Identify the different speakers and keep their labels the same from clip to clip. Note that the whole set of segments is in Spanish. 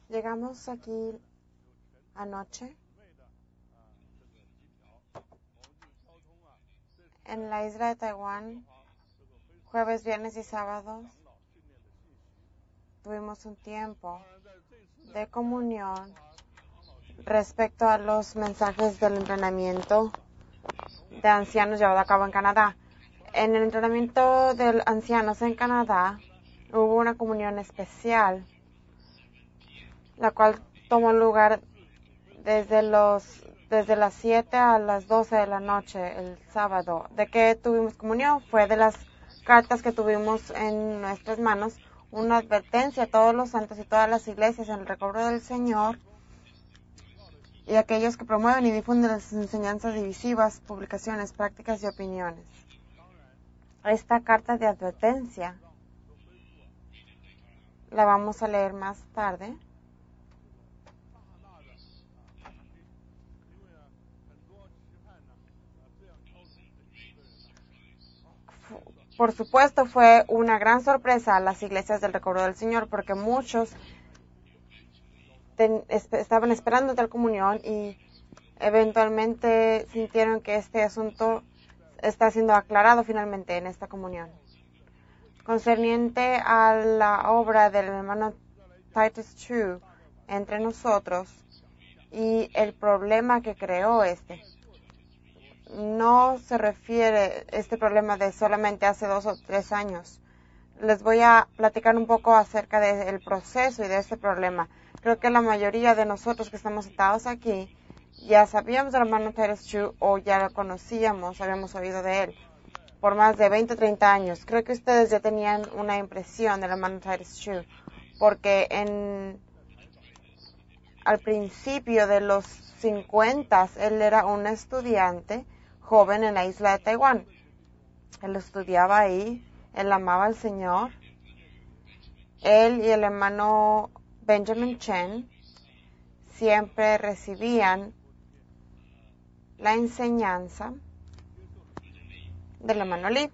Speaker 1: Llegamos aquí anoche en la isla de Taiwán, jueves, viernes y sábados. Tuvimos un tiempo de comunión respecto a los mensajes del entrenamiento de ancianos llevado a cabo en Canadá. En el entrenamiento de ancianos en Canadá hubo una comunión especial, la cual tomó lugar desde las 7 a las 12 de la noche el sábado. ¿De qué tuvimos comunión? Fue de las cartas que tuvimos en nuestras manos, una advertencia a todos los santos y todas las iglesias en el recobro del Señor y aquellos que promueven y difunden las enseñanzas divisivas, publicaciones, prácticas y opiniones. Esta carta de advertencia la vamos a leer más tarde. Por supuesto, fue una gran sorpresa a las iglesias del recobro del Señor, porque muchos estaban esperando tal comunión y eventualmente sintieron que este asunto está siendo aclarado finalmente en esta comunión. Concerniente a la obra del hermano Titus Chu entre nosotros y el problema que creó no se refiere este problema de solamente hace 2 o 3 años. Les voy a platicar un poco acerca del proceso y de este problema. Creo que la mayoría de nosotros que estamos sentados aquí ya sabíamos del hermano Titus Chu o ya lo conocíamos, habíamos oído de él por más de 20 o 30 años. Creo que ustedes ya tenían una impresión del hermano Titus Chu, porque al principio de los 50 él era un estudiante joven en la isla de Taiwán. Él estudiaba ahí, él amaba al Señor. Él y el hermano Benjamin Chen siempre recibían la enseñanza del hermano Lee.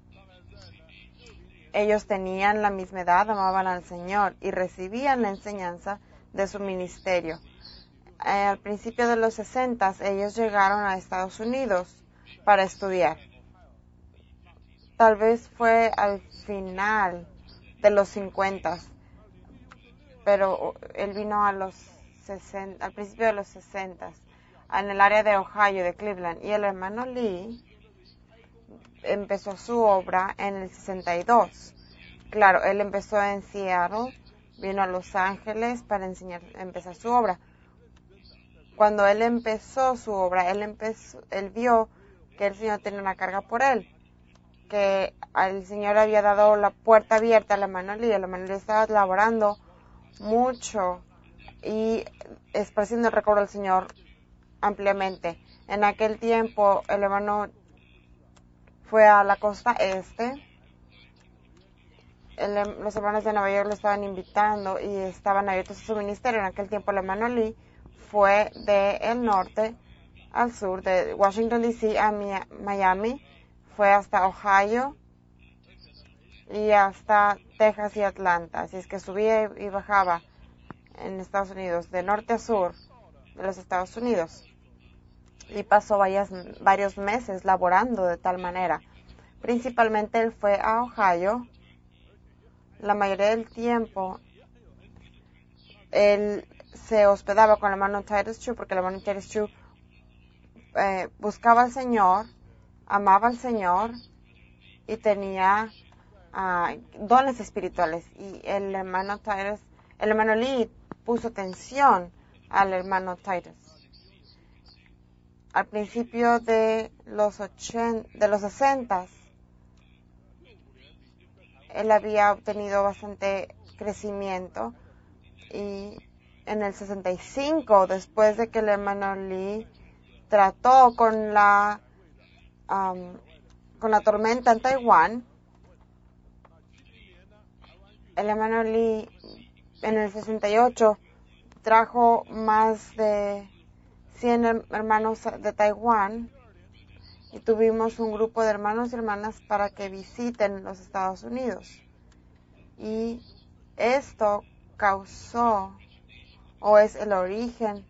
Speaker 1: Ellos tenían la misma edad, amaban al Señor y recibían la enseñanza de su ministerio. Al principio de los 60, ellos llegaron a Estados Unidos para estudiar. Tal vez fue al final de los 50, pero él vino al principio de los 60, en el área de Ohio, de Cleveland, y el hermano Lee empezó su obra en el 62. Claro, él empezó en Seattle, vino a Los Ángeles para empezar su obra. Cuando él empezó su obra, él vio que el Señor tenía una carga por él, que el Señor había dado la puerta abierta al hermano Lee. El hermano Lee estaba laborando mucho y expresando el recobro del Señor ampliamente. En aquel tiempo, el hermano fue a la costa este. Los hermanos de Nueva York lo estaban invitando y estaban abiertos a su ministerio. En aquel tiempo, el hermano Lee fue del norte al sur, de Washington, D.C. a Miami, fue hasta Ohio y hasta Texas y Atlanta. Así es que subía y bajaba en Estados Unidos, de norte a sur de los Estados Unidos. Y pasó varios meses laborando de tal manera. Principalmente él fue a Ohio. La mayoría del tiempo él se hospedaba con el hermano Titus Chu, porque el hermano Titus Chu buscaba al Señor, amaba al Señor y tenía dones espirituales. Y el hermano Lee puso atención al hermano Titus. Al principio de los 60, él había obtenido bastante crecimiento, y en el 65, después de que el hermano Lee trató con la tormenta en Taiwán, el hermano Lee en el 68 trajo más de 100 hermanos de Taiwán y tuvimos un grupo de hermanos y hermanas para que visiten los Estados Unidos. Y esto causó o es el origen,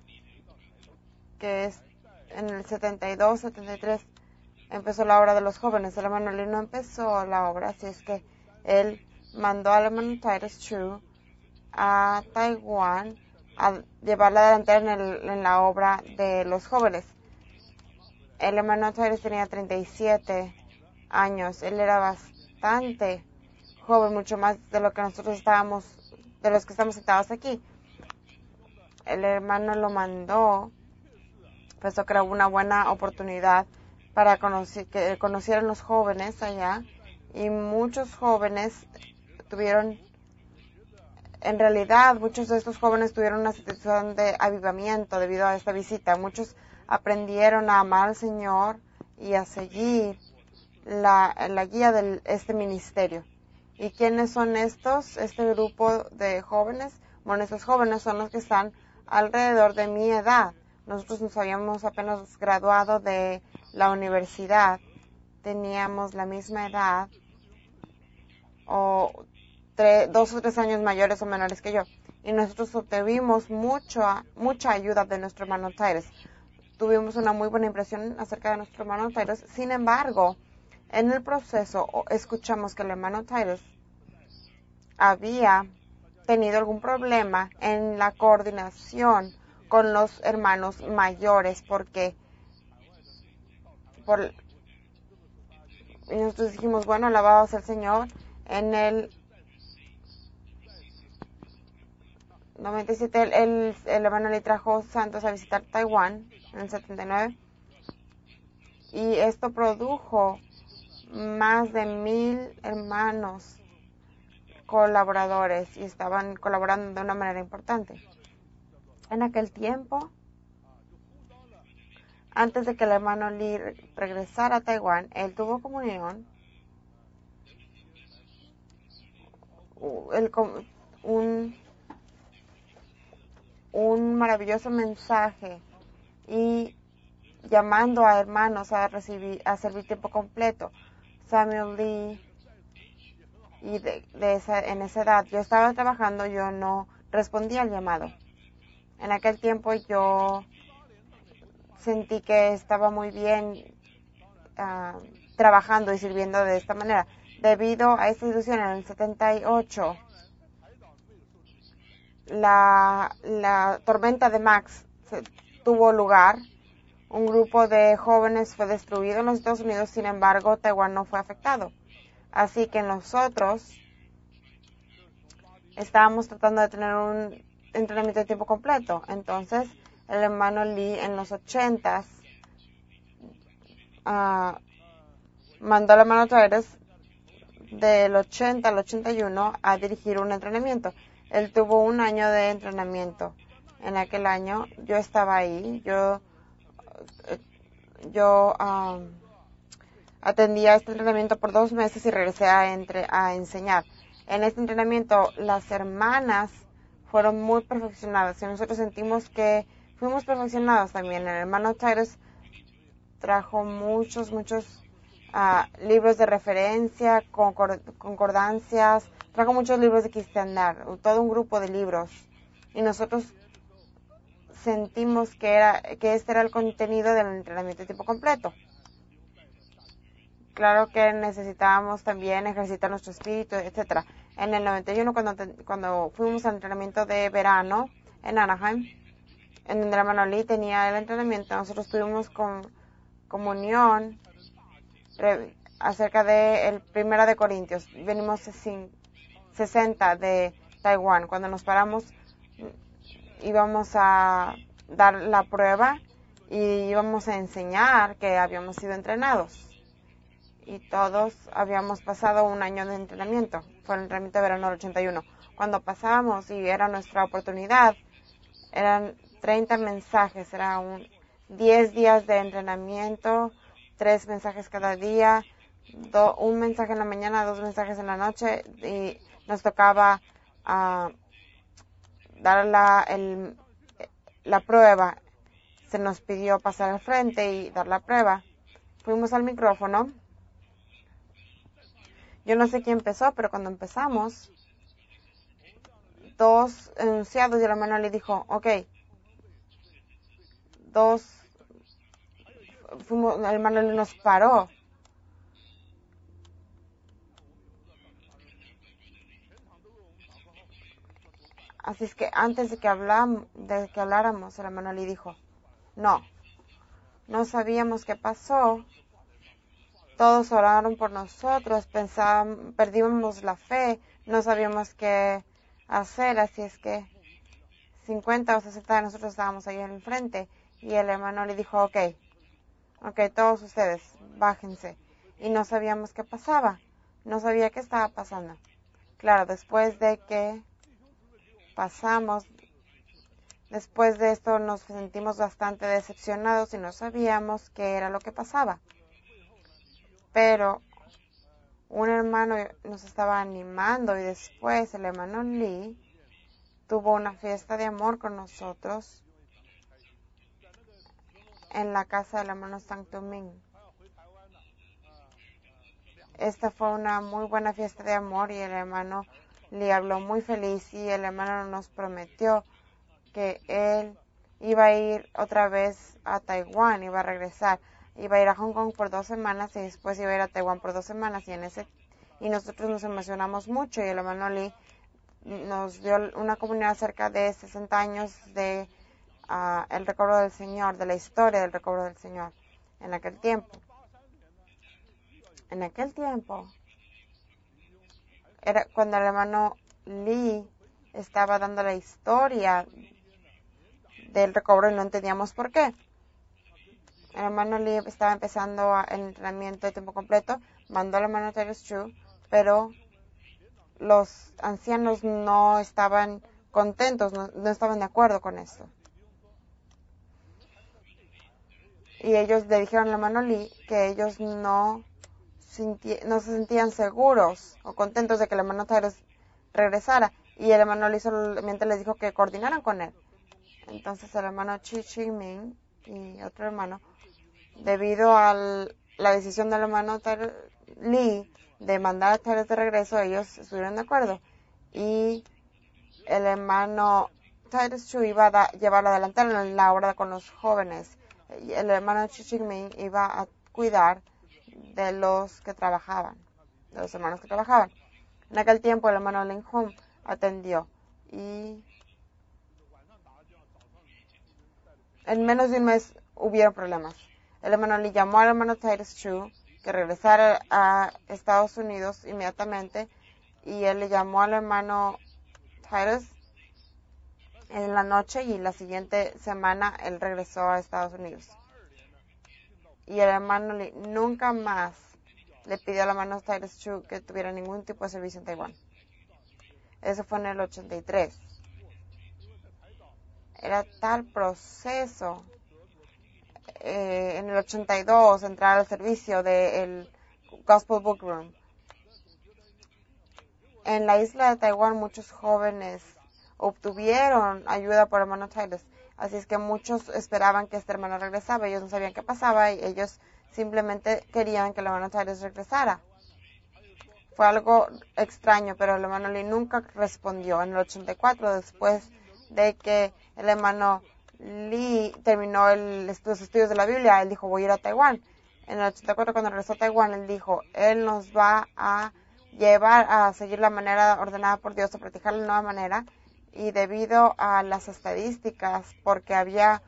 Speaker 1: que es en el 72, 73, empezó la obra de los jóvenes. El hermano Lee no empezó la obra, así es que él mandó al hermano Titus Chu a Taiwán a llevar la delantera en la obra de los jóvenes. El hermano Titus tenía 37 años. Él era bastante joven, mucho más de lo que nosotros estábamos, de los que estamos sentados aquí. El hermano lo mandó, pensó que era una buena oportunidad para que conocieran los jóvenes allá, y muchos jóvenes tuvieron, en realidad, muchos de estos jóvenes tuvieron una situación de avivamiento debido a esta visita. Muchos aprendieron a amar al Señor y a seguir la guía de este ministerio. ¿Y quiénes son estos? Este grupo de jóvenes. Bueno, estos jóvenes son los que están alrededor de mi edad. Nosotros nos habíamos apenas graduado de la universidad. Teníamos la misma edad, o 2 o 3 años mayores o menores que yo. Y nosotros obtuvimos mucha ayuda de nuestro hermano Titus. Tuvimos una muy buena impresión acerca de nuestro hermano Titus. Sin embargo, en el proceso escuchamos que el hermano Titus había tenido algún problema en la coordinación con los hermanos mayores, porque y nosotros dijimos, bueno, alabados al Señor. En el 97 el hermano le trajo santos a visitar Taiwán en el 79, y esto produjo más de 1,000 hermanos colaboradores, y estaban colaborando de una manera importante. En aquel tiempo, antes de que el hermano Lee regresara a Taiwán, él tuvo comunión, un maravilloso mensaje, y llamando a hermanos a servir tiempo completo. Samuel Lee, y en esa edad yo estaba trabajando, yo no respondía al llamado. En aquel tiempo yo sentí que estaba muy bien trabajando y sirviendo de esta manera. Debido a esta situación, en el 78, la tormenta de Max tuvo lugar. Un grupo de jóvenes fue destruido en los Estados Unidos, sin embargo, Taiwán no fue afectado. Así que nosotros estábamos tratando de tener un entrenamiento de tiempo completo. Entonces, el hermano Lee en los 80s mandó al hermano Titus del 80 al 81 a dirigir un entrenamiento. Él tuvo un año de entrenamiento. En aquel año yo estaba ahí. Yo atendí a este entrenamiento por 2 meses y regresé a enseñar. En este entrenamiento las hermanas fueron muy perfeccionadas y nosotros sentimos que fuimos perfeccionados también. El hermano Titus trajo muchos libros de referencia, concordancias, trajo muchos libros de cristiandad, todo un grupo de libros, y nosotros sentimos que este era el contenido del entrenamiento de tiempo completo. Claro que necesitábamos también ejercitar nuestro espíritu, etcétera. En el 91, cuando fuimos al entrenamiento de verano en Anaheim, en donde el hermano Lee tenía el entrenamiento, nosotros tuvimos comunión acerca de el 1 de Corintios. Venimos 60 de Taiwán. Cuando nos paramos, íbamos a dar la prueba y íbamos a enseñar que habíamos sido entrenados. Y todos habíamos pasado un año de entrenamiento. Fue el entrenamiento de verano del 81. Cuando pasábamos y era nuestra oportunidad, eran 30 mensajes, era 10 días de entrenamiento, 3 mensajes cada día, un mensaje en la mañana, 2 mensajes en la noche, y nos tocaba dar la prueba. Se nos pidió pasar al frente y dar la prueba. Fuimos al micrófono. Yo no sé quién empezó, pero cuando empezamos, 2 enunciados y el hermano le dijo, el hermano Lee nos paró. Así es que antes de que habláramos, el hermano Lee dijo, no sabíamos qué pasó. Todos oraron por nosotros, perdimos la fe, no sabíamos qué hacer, así es que 50 o 60 de nosotros estábamos ahí en el frente y el hermano le dijo, ok, todos ustedes, bájense. Y no sabíamos qué pasaba, no sabía qué estaba pasando. Claro, después de esto nos sentimos bastante decepcionados y no sabíamos qué era lo que pasaba. Pero un hermano nos estaba animando y después el hermano Lee tuvo una fiesta de amor con nosotros en la casa del hermano Sanctuming. Esta fue una muy buena fiesta de amor y el hermano Lee habló muy feliz y el hermano nos prometió que él iba a ir otra vez a Taiwán, iba a regresar. Iba a ir a Hong Kong por 2 semanas y después iba a ir a Taiwán por 2 semanas y nosotros nos emocionamos mucho y el hermano Lee nos dio una comunidad acerca de 60 años de el recobro del Señor, de la historia del recobro del Señor en aquel tiempo. En aquel tiempo era cuando el hermano Lee estaba dando la historia del recobro y no entendíamos por qué. El hermano Lee estaba empezando el entrenamiento de tiempo completo, mandó al hermano Titus Chu, pero los ancianos no estaban contentos, no estaban de acuerdo con esto. Y ellos le dijeron al hermano Lee que ellos no se sentían seguros o contentos de que el hermano Titus regresara. Y el hermano Lee solamente les dijo que coordinaran con él. Entonces el hermano Chi Ching Ming y otro hermano, debido a la decisión del hermano Lee de mandar a Titus de regreso, ellos estuvieron de acuerdo. Y el hermano Titus Chu iba a llevar la delantera en la obra con los jóvenes. Y el hermano Chi Ching Ming iba a cuidar de los que trabajaban, de los hermanos que trabajaban. En aquel tiempo el hermano Ling Hong atendió y en menos de un mes hubieron problemas. El hermano Lee llamó al hermano Titus Chu que regresara a Estados Unidos inmediatamente y él le llamó al hermano Titus en la noche y la siguiente semana él regresó a Estados Unidos. Y el hermano Lee nunca más le pidió al hermano Titus Chu que tuviera ningún tipo de servicio en Taiwán. Eso fue en el 83. Era tal proceso en el 82 entrar al servicio del Gospel Book Room. En la isla de Taiwán muchos jóvenes obtuvieron ayuda por el hermano Titus. Así es que muchos esperaban que este hermano regresara. Ellos no sabían qué pasaba y ellos simplemente querían que el hermano Titus regresara. Fue algo extraño, pero el hermano Lee nunca respondió. En el 84, después de que el hermano Lee terminó los estudios de la Biblia, él dijo, voy a ir a Taiwán. En el 84, cuando regresó a Taiwán, él dijo, él nos va a llevar a seguir la manera ordenada por Dios, a practicar la nueva manera. Y debido a las estadísticas, porque había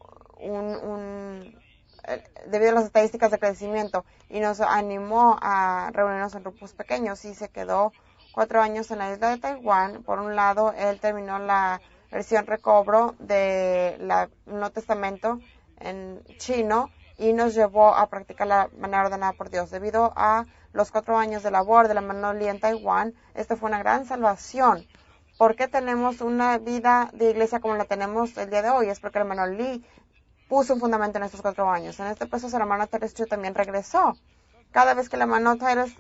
Speaker 1: debido a las estadísticas de crecimiento, y nos animó a reunirnos en grupos pequeños y se quedó 4 años en la isla de Taiwán. Por un lado, él terminó la versión recobro del Nuevo Testamento en chino y nos llevó a practicar la manera ordenada por Dios. Debido a los 4 años de labor de la hermano Lee en Taiwán, esto fue una gran salvación. ¿Por qué tenemos una vida de iglesia como la tenemos el día de hoy? Es porque el hermano Lee puso un fundamento en estos 4 años. En este proceso el hermano Titus Chu también regresó. Cada vez que el hermano Titus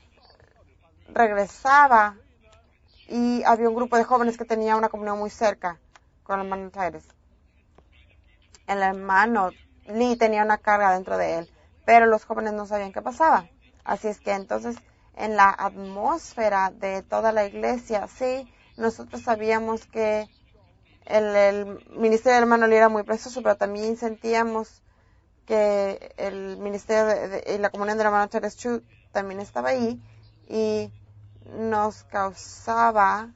Speaker 1: regresaba y había un grupo de jóvenes que tenía una comunión muy cerca con el hermano Titus, el hermano Lee tenía una carga dentro de él, pero los jóvenes no sabían qué pasaba. Así es que entonces en la atmósfera de toda la iglesia, sí, nosotros sabíamos que el ministerio del hermano Lee era muy precioso, pero también sentíamos que el ministerio y la comunión del hermano Charles Chu también estaba ahí y nos causaba,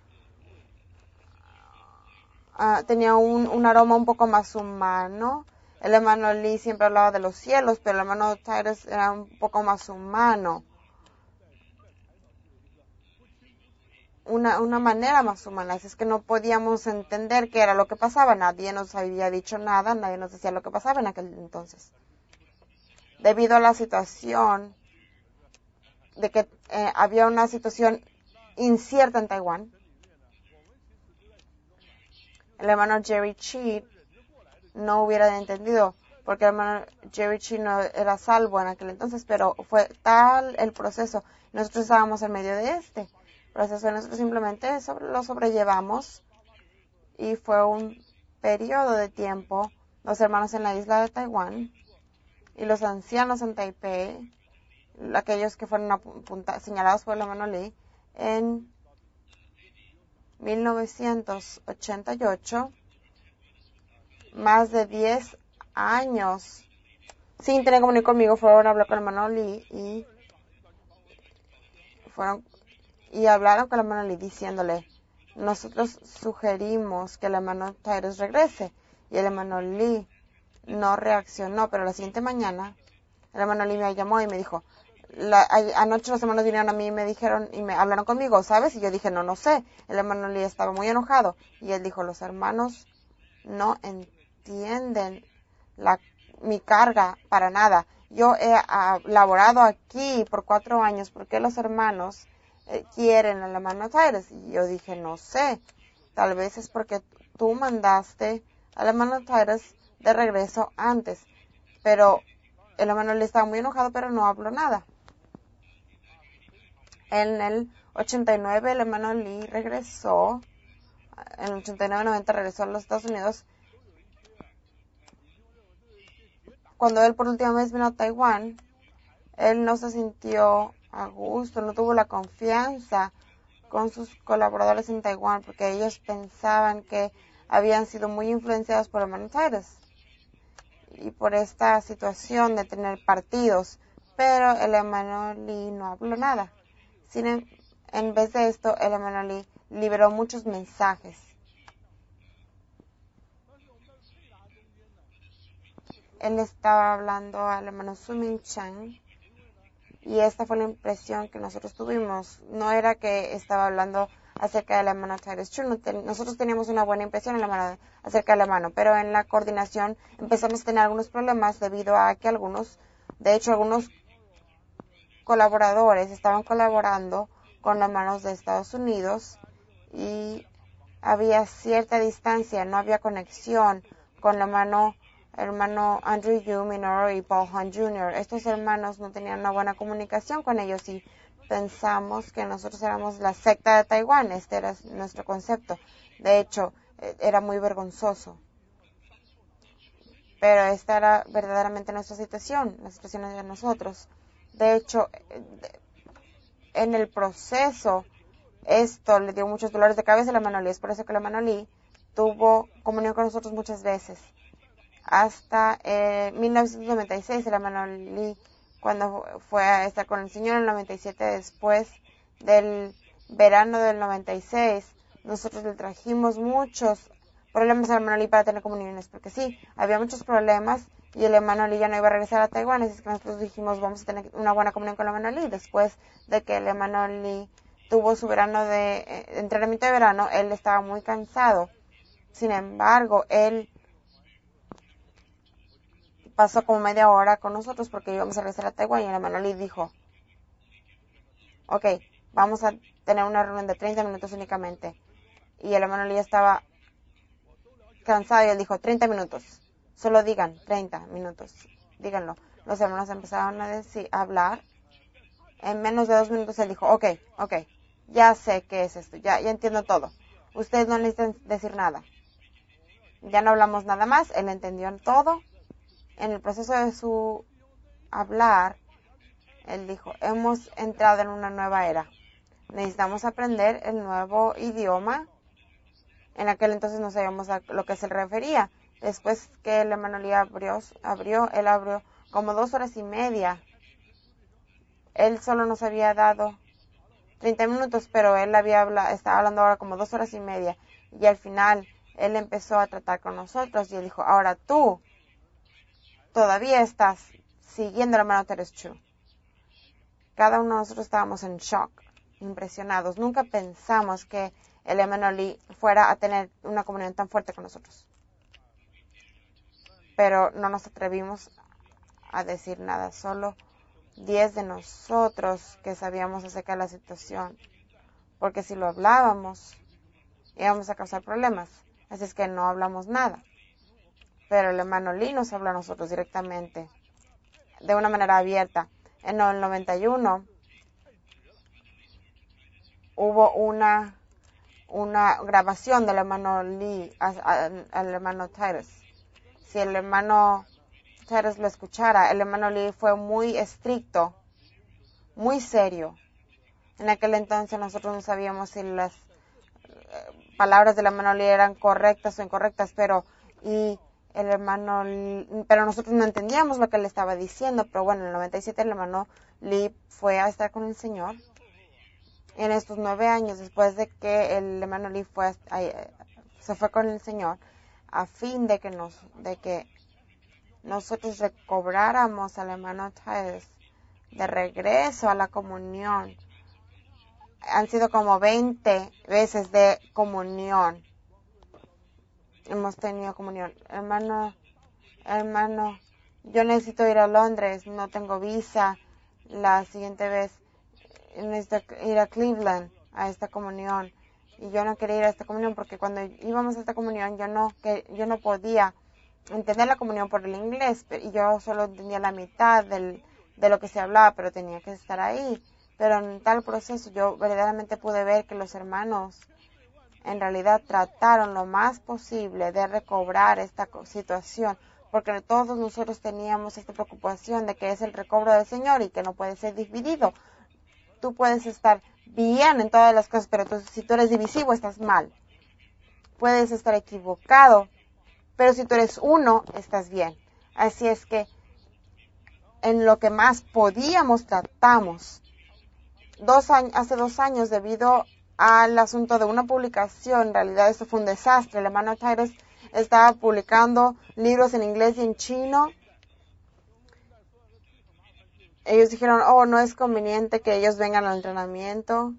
Speaker 1: tenía un aroma un poco más humano. El hermano Lee siempre hablaba de los cielos, pero el hermano Titus era un poco más humano. Una manera más humana. Así es que no podíamos entender qué era lo que pasaba. Nadie nos había dicho nada, nadie nos decía lo que pasaba en aquel entonces. Debido a la situación de que había una situación incierta en Taiwán, el hermano Jerry Chi no hubiera entendido, porque el hermano Jerry Chi no era salvo en aquel entonces, pero fue tal el proceso. Nosotros estábamos en medio de este proceso, nosotros simplemente lo sobrellevamos y fue un periodo de tiempo. Los hermanos en la isla de Taiwán y los ancianos en Taipei, aquellos que fueron señalados por el hermano Lee, en 1988, más de 10 años sin tener comunicación conmigo, fueron a hablar con el hermano Lee y hablaron con el hermano Lee diciéndole, nosotros sugerimos que el hermano Titus regrese, y el hermano Lee no reaccionó, pero la siguiente mañana el hermano Lee me llamó y me dijo, anoche los hermanos vinieron a mí y me dijeron y me hablaron conmigo, ¿sabes? Y yo dije, no sé. El hermano Lee estaba muy enojado y él dijo, los hermanos no entienden mi carga para nada. Yo he laborado aquí por 4 años. ¿Por qué los hermanos quieren al hermano Titus? Y yo dije, no sé. Tal vez es porque tú mandaste al hermano Titus de regreso antes. Pero el hermano Lee estaba muy enojado, pero no habló nada. En el 89 el hermano Lee regresó. En el 89-90 regresó a los Estados Unidos. Cuando él por última vez vino a Taiwán, él no se sintió a gusto, no tuvo la confianza con sus colaboradores en Taiwán, porque ellos pensaban que habían sido muy influenciados por el hermano Titus y por esta situación de tener partidos, pero el hermano Lee no habló nada. En vez de esto, el hermano Lee liberó muchos mensajes. Él estaba hablando al hermano Sumin Chang y esta fue la impresión que nosotros tuvimos. No era que estaba hablando acerca del hermano Titus Chu. Nosotros teníamos una buena impresión acerca del hermano, pero en la coordinación empezamos a tener algunos problemas debido a que algunos colaboradores estaban colaborando con hermanos de Estados Unidos y había cierta distancia, no había conexión con el hermano Andrew Yu Minoro y Paul Han Jr. Estos hermanos no tenían una buena comunicación con ellos y pensamos que nosotros éramos la secta de Taiwán. Este era nuestro concepto. De hecho, era muy vergonzoso. Pero esta era verdaderamente nuestra situación, la situación de nosotros. De hecho, en el proceso, esto le dio muchos dolores de cabeza a la hermano Lee. Es por eso que la hermano Lee tuvo comunión con nosotros muchas veces. Hasta 1996, el hermano Lee, cuando fue a estar con el Señor en el 97, después del verano del 96, nosotros le trajimos muchos problemas al hermano Lee para tener comuniones, porque sí, había muchos problemas y el hermano Lee ya no iba a regresar a Taiwán, así que nosotros dijimos, vamos a tener una buena comunión con el hermano Lee. Después de que el hermano Lee tuvo su verano de entrenamiento de verano, él estaba muy cansado. Sin embargo, él pasó como media hora con nosotros porque íbamos a regresar a Taiwán y el hermano Lee dijo, ok, vamos a tener una reunión de 30 minutos únicamente. Y el hermano Lee estaba cansado y él dijo, 30 minutos. Solo digan 30 minutos. Díganlo. Los hermanos empezaron a hablar. En menos de 2 minutos él dijo, ok, ya sé qué es esto, ya entiendo todo. Ustedes no necesitan decir nada. Ya no hablamos nada más, él entendió todo. En el proceso de su hablar, él dijo, hemos entrado en una nueva era. necesitamos aprender el nuevo idioma. En aquel entonces no sabíamos a lo que se refería. Después que el hermano Lee él abrió como 2 horas y media. Él solo nos había dado 30 minutos, pero él estaba hablando ahora como 2 horas y media. Y al final, él empezó a tratar con nosotros y él dijo, ahora tú todavía estás siguiendo al hermano Terechu. Cada uno de nosotros estábamos en shock, impresionados. Nunca pensamos que el hermano Lee fuera a tener una comunión tan fuerte con nosotros. Pero no nos atrevimos a decir nada, solo 10 de nosotros que sabíamos acerca de la situación, porque si lo hablábamos íbamos a causar problemas, así es que no hablamos nada. Pero el hermano Lee nos habló a nosotros directamente, de una manera abierta. En el 91 hubo una grabación del hermano Lee al hermano Titus. Si el hermano Titus lo escuchara, el hermano Lee fue muy estricto, muy serio. En aquel entonces nosotros no sabíamos si las palabras del hermano Lee eran correctas o incorrectas, pero nosotros no entendíamos lo que él estaba diciendo. Pero bueno, en el 97 el hermano Lee fue a estar con el Señor. En estos 9 años, después de que el hermano Lee se fue con el Señor, a fin de que nosotros recobráramos al hermano Titus de regreso a la comunión. Han sido como 20 veces de comunión. Hemos tenido comunión. Hermano, yo necesito ir a Londres, no tengo visa. La siguiente vez necesito ir a Cleveland a esta comunión. Y yo no quería ir a esta comunión porque cuando íbamos a esta comunión yo no podía entender la comunión por el inglés. Y yo solo entendía la mitad de lo que se hablaba, pero tenía que estar ahí. Pero en tal proceso yo verdaderamente pude ver que los hermanos en realidad trataron lo más posible de recobrar esta situación, porque todos nosotros teníamos esta preocupación de que es el recobro del Señor y que no puede ser dividido. Tú puedes estar bien en todas las cosas, pero si tú eres divisivo, estás mal. Puedes estar equivocado, pero si tú eres uno, estás bien. Así es que en lo que más podíamos tratamos. Hace 2 años, debido al asunto de una publicación, en realidad eso fue un desastre. El hermano Titus estaba publicando libros en inglés y en chino. Ellos dijeron, no es conveniente que ellos vengan al entrenamiento.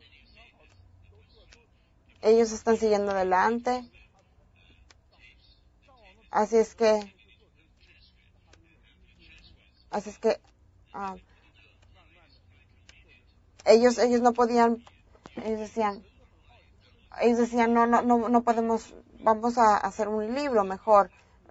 Speaker 1: Ellos están siguiendo adelante. Así es que ellos no podían. Ellos decían no podemos, vamos a hacer un libro mejor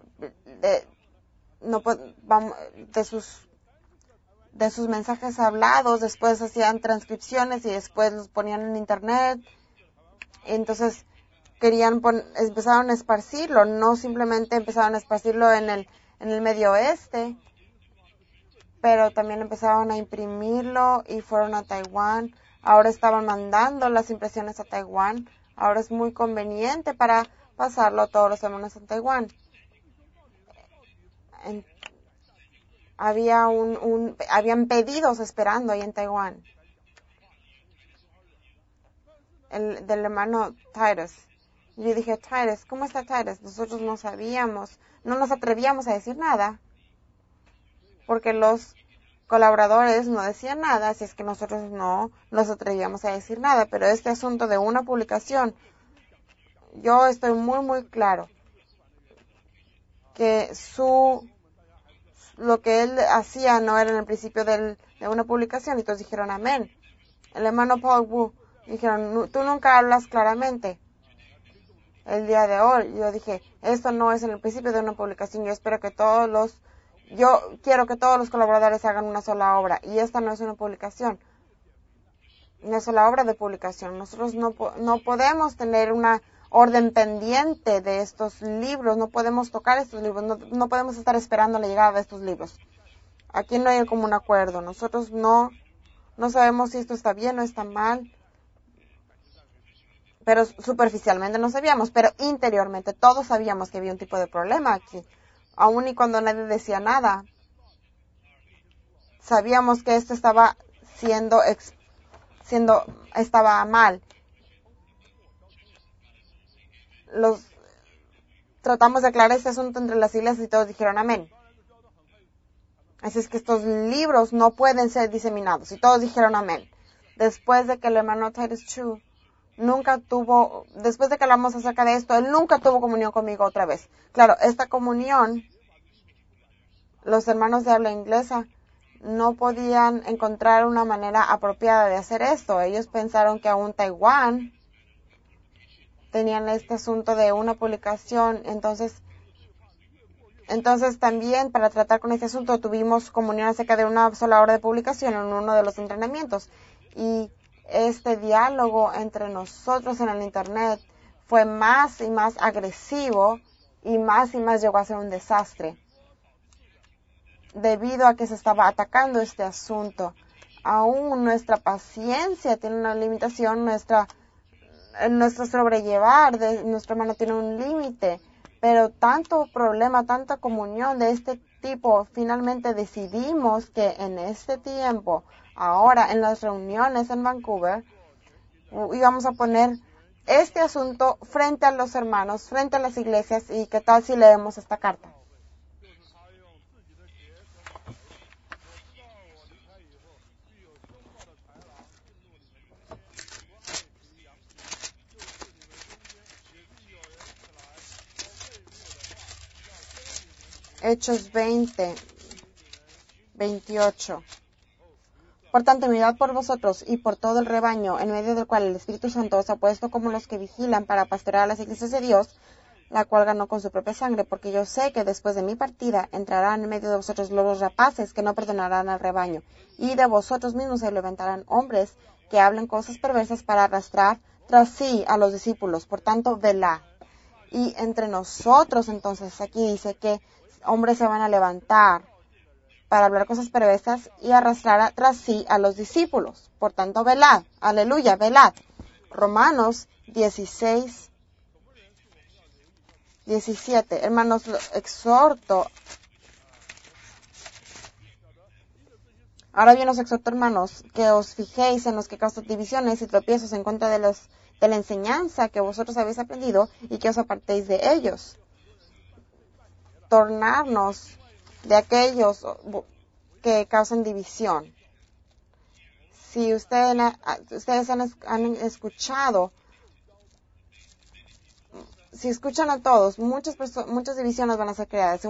Speaker 1: de sus mensajes hablados. Después hacían transcripciones y después los ponían en internet. Entonces empezaron a esparcirlo, no simplemente empezaron a esparcirlo en el Medio Oeste, pero también empezaron a imprimirlo y fueron a Taiwán. Ahora estaban mandando las impresiones a Taiwán. Ahora es muy conveniente para pasarlo a todos los hermanos en Taiwán. Habían pedidos esperando ahí en Taiwán. Del hermano Titus. Y yo dije, Titus, ¿cómo está Titus? Nosotros no sabíamos, no nos atrevíamos a decir nada, porque los colaboradores no decían nada, así es que nosotros no nos atrevíamos a decir nada. Pero este asunto de una publicación, yo estoy muy, muy claro que lo que él hacía no era en el principio de una publicación. Y todos dijeron amén. El hermano Paul Wu dijeron, tú nunca hablas claramente. El día de hoy yo dije, esto no es en el principio de una publicación. Yo quiero que todos los colaboradores hagan una sola obra, y esta no es una publicación, una sola obra de publicación. Nosotros no podemos tener una orden pendiente de estos libros, no podemos tocar estos libros, no podemos estar esperando la llegada de estos libros. Aquí no hay como un acuerdo. Nosotros no sabemos si esto está bien o está mal. pero superficialmente no sabíamos, pero interiormente todos sabíamos que había un tipo de problema aquí. Aun y cuando nadie decía nada, sabíamos que esto estaba estaba mal. Tratamos de aclarar este asunto entre las iglesias y todos dijeron amén. Así es que estos libros no pueden ser diseminados y todos dijeron amén. Después de que el hermano Titus Chu después de que hablamos acerca de esto, él nunca tuvo comunión conmigo otra vez. Claro, esta comunión, los hermanos de habla inglesa no podían encontrar una manera apropiada de hacer esto. Ellos pensaron que aún Taiwán tenían este asunto de una publicación. Entonces también para tratar con este asunto tuvimos comunión acerca de una sola hora de publicación en uno de los entrenamientos. Y este diálogo entre nosotros en el Internet fue más y más agresivo y más llegó a ser un desastre. Debido a que se estaba atacando este asunto. Aún nuestra paciencia tiene una limitación, nuestro sobrellevar de nuestro hermano tiene un límite, pero tanto problema, tanta comunión de este tipo, finalmente decidimos que en este tiempo, ahora en las reuniones en Vancouver, íbamos a poner este asunto frente a los hermanos, frente a las iglesias, y qué tal si leemos esta carta. Hechos 20:28. Por tanto, mirad por vosotros y por todo el rebaño, en medio del cual el Espíritu Santo os ha puesto como los que vigilan para pastorear a las iglesias de Dios, la cual ganó con su propia sangre, porque yo sé que después de mi partida entrarán en medio de vosotros lobos rapaces que no perdonarán al rebaño, y de vosotros mismos se levantarán hombres que hablen cosas perversas para arrastrar tras sí a los discípulos. Por tanto, velad. Y entre nosotros, entonces, aquí dice que hombres se van a levantar para hablar cosas perversas y arrastrar tras sí a los discípulos. Por tanto, velad. Aleluya, velad. Romanos 16:17. Hermanos, exhorto. Ahora bien os exhorto, hermanos, que os fijéis en los que causan divisiones y tropiezos en contra de la enseñanza que vosotros habéis aprendido y que os apartéis de ellos. Tornarnos de aquellos que causan división. Si ustedes han escuchado, si escuchan a todos, muchas divisiones van a ser creadas y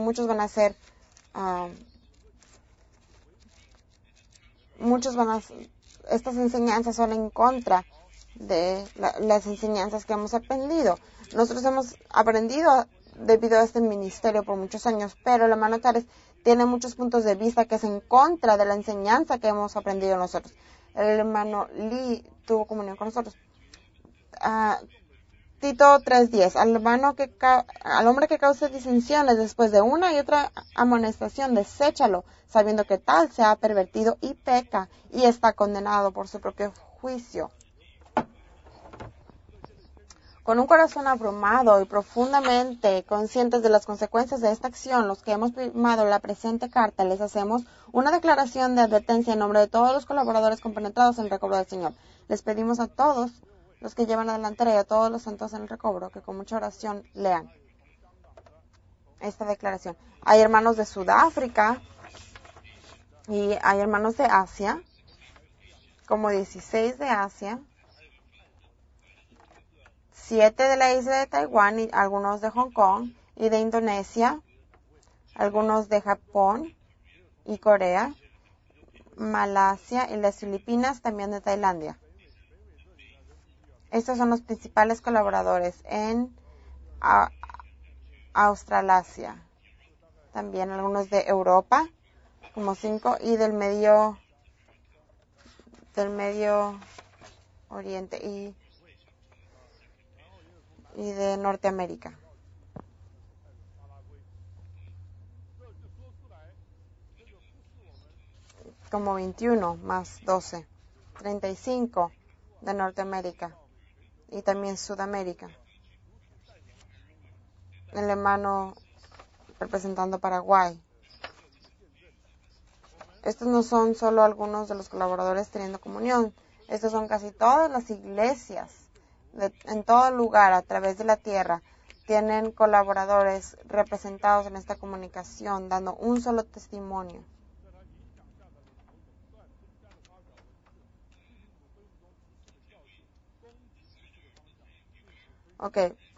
Speaker 1: estas enseñanzas son en contra de las enseñanzas que hemos aprendido. Nosotros hemos aprendido debido a este ministerio por muchos años, pero el hermano Tares tiene muchos puntos de vista que es en contra de la enseñanza que hemos aprendido nosotros. El hermano Lee tuvo comunión con nosotros. Tito 3:10. Al hombre que cause disensiones después de una y otra amonestación, deséchalo, sabiendo que tal se ha pervertido y peca y está condenado por su propio juicio. Con un corazón abrumado y profundamente conscientes de las consecuencias de esta acción, los que hemos firmado la presente carta, les hacemos una declaración de advertencia en nombre de todos los colaboradores compenetrados en el recobro del Señor. Les pedimos a todos los que llevan la delantera y a todos los santos en el recobro que con mucha oración lean esta declaración. Hay hermanos de Sudáfrica y hay hermanos de Asia, como 16 de Asia, 7 de la isla de Taiwán y algunos de Hong Kong y de Indonesia, algunos de Japón y Corea, Malasia y las Filipinas, también de Tailandia. Estos son los principales colaboradores en Australasia. También algunos de Europa, como 5, y del Medio Oriente y de Norteamérica. Como 21 más 12, 35 de Norteamérica y también Sudamérica. El hermano representando Paraguay. Estos no son solo algunos de los colaboradores teniendo comunión. Estos son casi todas las iglesias en todo lugar a través de la tierra. Tienen colaboradores representados en esta comunicación, dando un solo testimonio. Ok.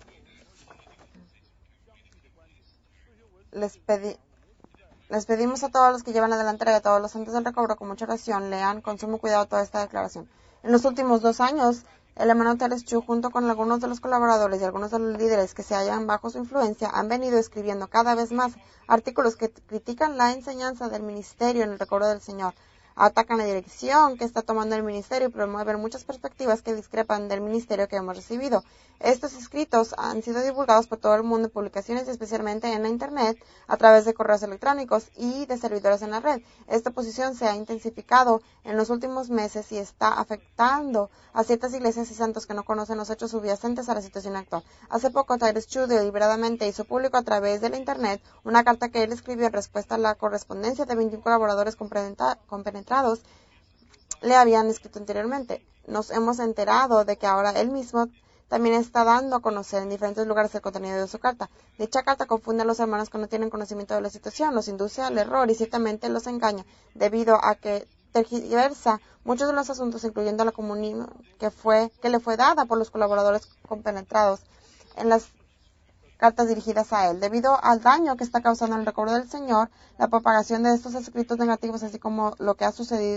Speaker 1: Les pedimos a todos los que llevan la delantera y a todos los santos del recobro con mucha oración, lean con sumo cuidado toda esta declaración. En los últimos 2 años, el hermano Teres Chu, junto con algunos de los colaboradores y algunos de los líderes que se hallan bajo su influencia, han venido escribiendo cada vez más artículos que critican la enseñanza del ministerio en el recobro del Señor. Atacan la dirección que está tomando el ministerio y promueven muchas perspectivas que discrepan del ministerio que hemos recibido. Estos escritos han sido divulgados por todo el mundo en publicaciones, especialmente en la Internet, a través de correos electrónicos y de servidores en la red. Esta posición se ha intensificado en los últimos meses y está afectando a ciertas iglesias y santos que no conocen los hechos subyacentes a la situación actual. Hace poco, Titus Chu deliberadamente hizo público a través de la Internet una carta que él escribió en respuesta a la correspondencia de 21 colaboradores compenetrados le habían escrito anteriormente. Nos hemos enterado de que ahora él mismo también está dando a conocer en diferentes lugares el contenido de su carta. Dicha carta confunde a los hermanos que no tienen conocimiento de la situación, los induce al error y ciertamente los engaña, debido a que tergiversa muchos de los asuntos, incluyendo la comunión que le fue dada por los colaboradores compenetrados en las cartas dirigidas a él. Debido al daño que está causando en el recobro del Señor, la propagación de estos escritos negativos, así como lo que ha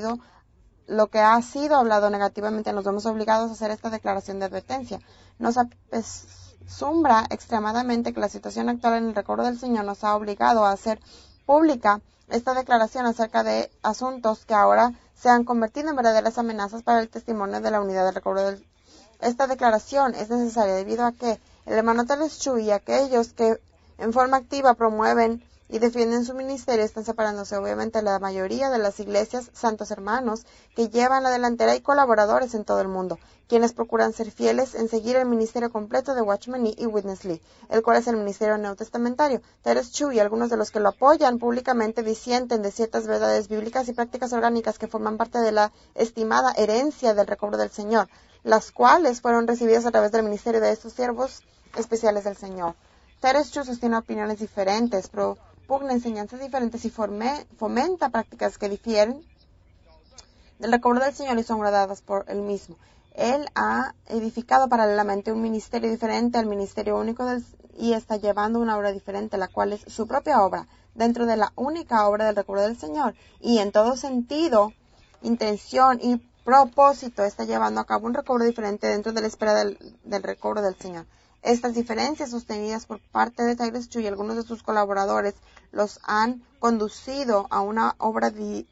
Speaker 1: sido hablado negativamente, nos vemos obligados a hacer esta declaración de advertencia. Nos apesumbra extremadamente que la situación actual en el recobro del Señor nos ha obligado a hacer pública esta declaración acerca de asuntos que ahora se han convertido en verdaderas amenazas para el testimonio de la unidad del recobro del Señor. Esta declaración es necesaria debido a que el hermano Teres Chu y aquellos que en forma activa promueven y defienden su ministerio están separándose. Obviamente la mayoría de las iglesias, santos hermanos, que llevan la delantera y colaboradores en todo el mundo, quienes procuran ser fieles en seguir el ministerio completo de Watchman Nee y Witness Lee, el cual es el ministerio neotestamentario. Teres Chu y algunos de los que lo apoyan públicamente disienten de ciertas verdades bíblicas y prácticas orgánicas que forman parte de la estimada herencia del recobro del Señor, las cuales fueron recibidas a través del ministerio de estos siervos especiales del Señor. Teres Chu sostiene opiniones diferentes, propugna enseñanzas diferentes y fomenta prácticas que difieren del recobro del Señor y son gradadas por él mismo. Él ha edificado paralelamente un ministerio diferente al ministerio único y está llevando una obra diferente, la cual es su propia obra, dentro de la única obra del recobro del Señor, y en todo sentido, intención y propósito está llevando a cabo un recobro diferente dentro de la espera del recobro del Señor. Estas diferencias sostenidas por parte de Titus Chu y algunos de sus colaboradores los han conducido a una obvia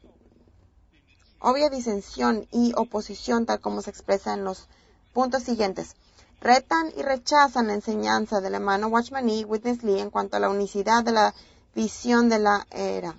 Speaker 1: disensión y oposición, tal como se expresa en los puntos siguientes. Retan y rechazan la enseñanza del hermano Watchman Nee y Witness Lee en cuanto a la unicidad de la visión de la era,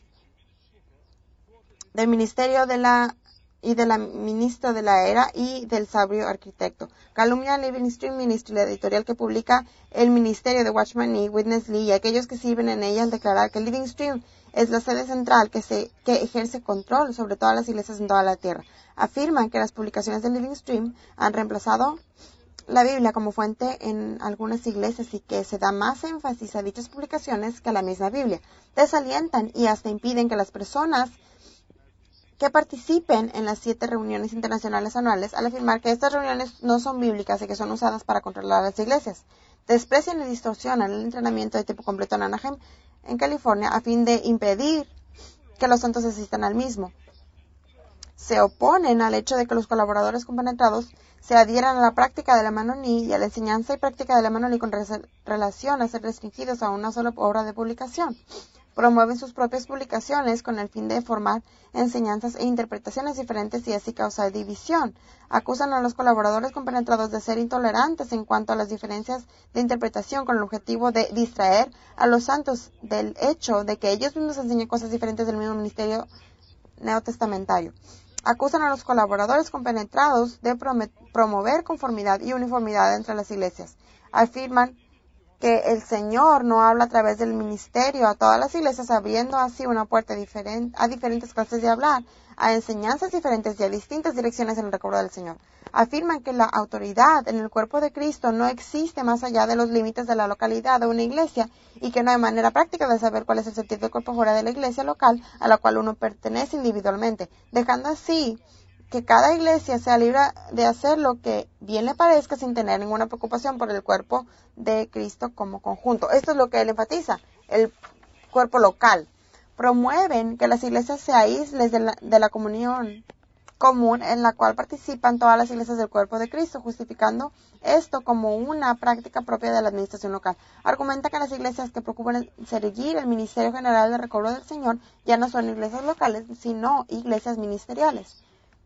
Speaker 1: del ministerio de la ministra de la era y del sabio arquitecto. Calumnia Living Stream Ministry, la editorial que publica el ministerio de Watchman Nee, Witness Lee y aquellos que sirven en ella, al declarar que Living Stream es la sede central que ejerce control sobre todas las iglesias en toda la tierra. Afirman que las publicaciones de Living Stream han reemplazado la Biblia como fuente en algunas iglesias y que se da más énfasis a dichas publicaciones que a la misma Biblia. Desalientan y hasta impiden que las personas que participen en las 7 reuniones internacionales anuales al afirmar que estas reuniones no son bíblicas y que son usadas para controlar las iglesias. Desprecian y distorsionan el entrenamiento de tiempo completo en Anaheim, en California, a fin de impedir que los santos asistan al mismo. Se oponen al hecho de que los colaboradores compenetrados se adhieran a la práctica de la hermano Nee y a la enseñanza y práctica de la hermano Lee con relación a ser restringidos a una sola obra de publicación. Promueven sus propias publicaciones con el fin de formar enseñanzas e interpretaciones diferentes y así causar división. Acusan a los colaboradores compenetrados de ser intolerantes en cuanto a las diferencias de interpretación con el objetivo de distraer a los santos del hecho de que ellos mismos enseñan cosas diferentes del mismo ministerio neotestamentario. Acusan a los colaboradores compenetrados de promover conformidad y uniformidad entre las iglesias. Afirman que el Señor no habla a través del ministerio a todas las iglesias, abriendo así una puerta a diferentes clases de hablar, a enseñanzas diferentes y a distintas direcciones en el recobro del Señor. Afirman que la autoridad en el cuerpo de Cristo no existe más allá de los límites de la localidad de una iglesia y que no hay manera práctica de saber cuál es el sentido del cuerpo fuera de la iglesia local a la cual uno pertenece individualmente, dejando así que cada iglesia sea libre de hacer lo que bien le parezca sin tener ninguna preocupación por el cuerpo de Cristo como conjunto. Esto es lo que él enfatiza, el cuerpo local. Promueven que las iglesias se aíslen de la comunión común en la cual participan todas las iglesias del cuerpo de Cristo, justificando esto como una práctica propia de la administración local. Argumenta que las iglesias que procuran seguir el ministerio general de recobro del Señor ya no son iglesias locales, sino iglesias ministeriales.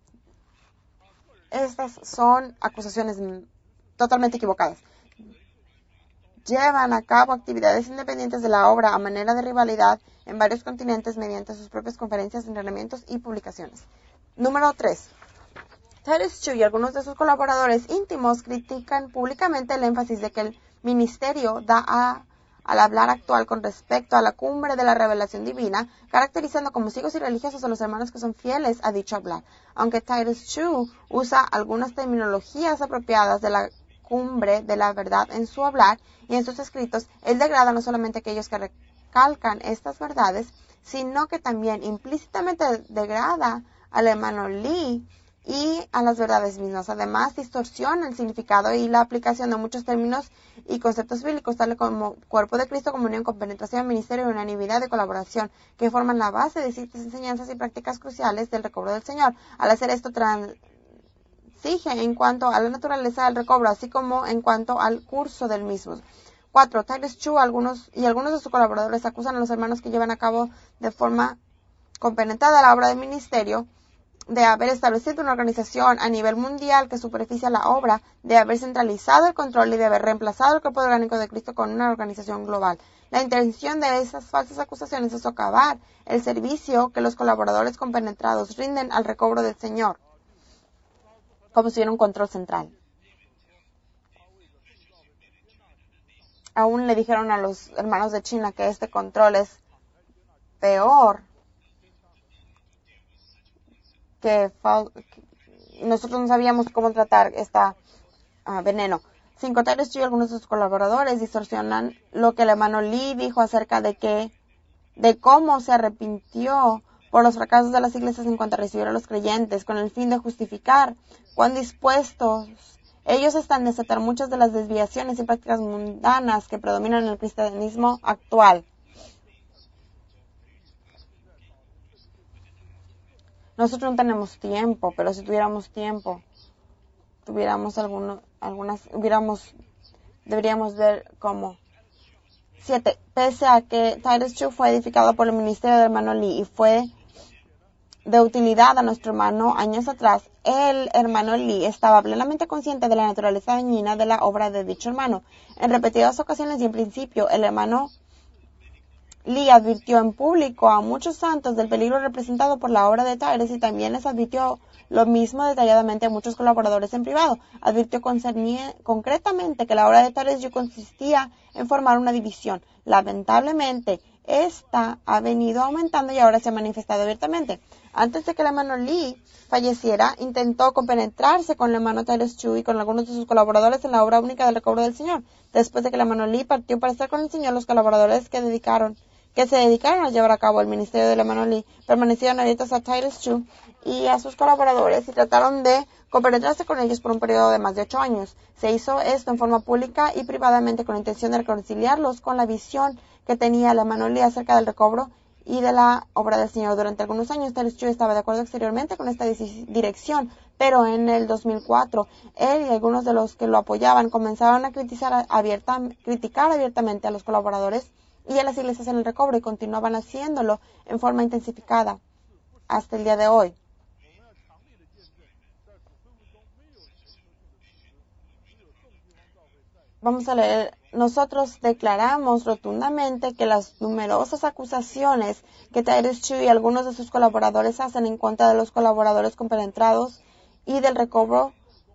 Speaker 1: Estas son acusaciones totalmente equivocadas. Llevan a cabo actividades independientes de la obra a manera de rivalidad en varios continentes mediante sus propias conferencias, entrenamientos y publicaciones. Número 3. Titus Chu y algunos de sus colaboradores íntimos critican públicamente el énfasis de que el ministerio da al hablar actual con respecto a la cumbre de la revelación divina, caracterizando como ciegos y religiosos a los hermanos que son fieles a dicho hablar. Aunque Titus Chu usa algunas terminologías apropiadas de la cumbre de la verdad en su hablar y en sus escritos, él degrada no solamente a aquellos que recalcan estas verdades, sino que también implícitamente degrada al hermano Lee y a las verdades mismas. Además, distorsiona el significado y la aplicación de muchos términos y conceptos bíblicos, tales como cuerpo de Cristo, comunión, compenetración, ministerio y unanimidad de colaboración, que forman la base de ciertas enseñanzas y prácticas cruciales del recobro del Señor. Al hacer esto, exige en cuanto a la naturaleza del recobro, así como en cuanto al curso del mismo. 4. Titus Chu algunos de sus colaboradores acusan a los hermanos que llevan a cabo de forma compenetrada la obra del ministerio de haber establecido una organización a nivel mundial que supervisa la obra, de haber centralizado el control y de haber reemplazado el cuerpo orgánico de Cristo con una organización global. La intención de esas falsas acusaciones es socavar el servicio que los colaboradores compenetrados rinden al recobro del Señor, como si hubiera un control central. Aún le dijeron a los hermanos de China que este control es peor que nosotros no sabíamos cómo tratar esta veneno. 5. Titus Chu y algunos de sus colaboradores distorsionan lo que el hermano Lee dijo acerca de cómo se arrepintió por los fracasos de las iglesias en cuanto a recibir a los creyentes, con el fin de justificar cuán dispuestos ellos están de aceptar muchas de las desviaciones y prácticas mundanas que predominan en el cristianismo actual. Nosotros no tenemos tiempo, pero si tuviéramos tiempo, deberíamos ver cómo. 7. Pese a que Titus Chu fue edificado por el ministerio del hermano Lee y fue de utilidad a nuestro hermano años atrás, el hermano Lee estaba plenamente consciente de la naturaleza dañina de la obra de dicho hermano. En repetidas ocasiones y en principio, el hermano Lee advirtió en público a muchos santos del peligro representado por la obra de Titus y también les advirtió lo mismo detalladamente a muchos colaboradores en privado. Advirtió concretamente que la obra de Titus consistía en formar una división. Lamentablemente, esta ha venido aumentando y ahora se ha manifestado abiertamente. Antes de que el hermano Lee falleciera, intentó compenetrarse con el hermano Titus Chu y con algunos de sus colaboradores en la obra única del recobro del Señor. Después de que el hermano Lee partió para estar con el Señor, los colaboradores que se dedicaron a llevar a cabo el ministerio del hermano Lee permanecieron abiertos a Titus Chu y a sus colaboradores y trataron de compenetrarse con ellos por un periodo de más de 8 años. Se hizo esto en forma pública y privadamente con la intención de reconciliarlos con la visión que tenía el hermano Lee acerca del recobro y de la obra del Señor. Durante algunos años, Titus Chu estaba de acuerdo exteriormente con esta dirección, pero en el 2004, él y algunos de los que lo apoyaban comenzaron a criticar abiertamente a los colaboradores y a las iglesias en el recobro y continuaban haciéndolo en forma intensificada hasta el día de hoy. Vamos a leer. Nosotros declaramos rotundamente que las numerosas acusaciones que Titus Chu y algunos de sus colaboradores hacen en contra de los colaboradores compenetrados y del recobro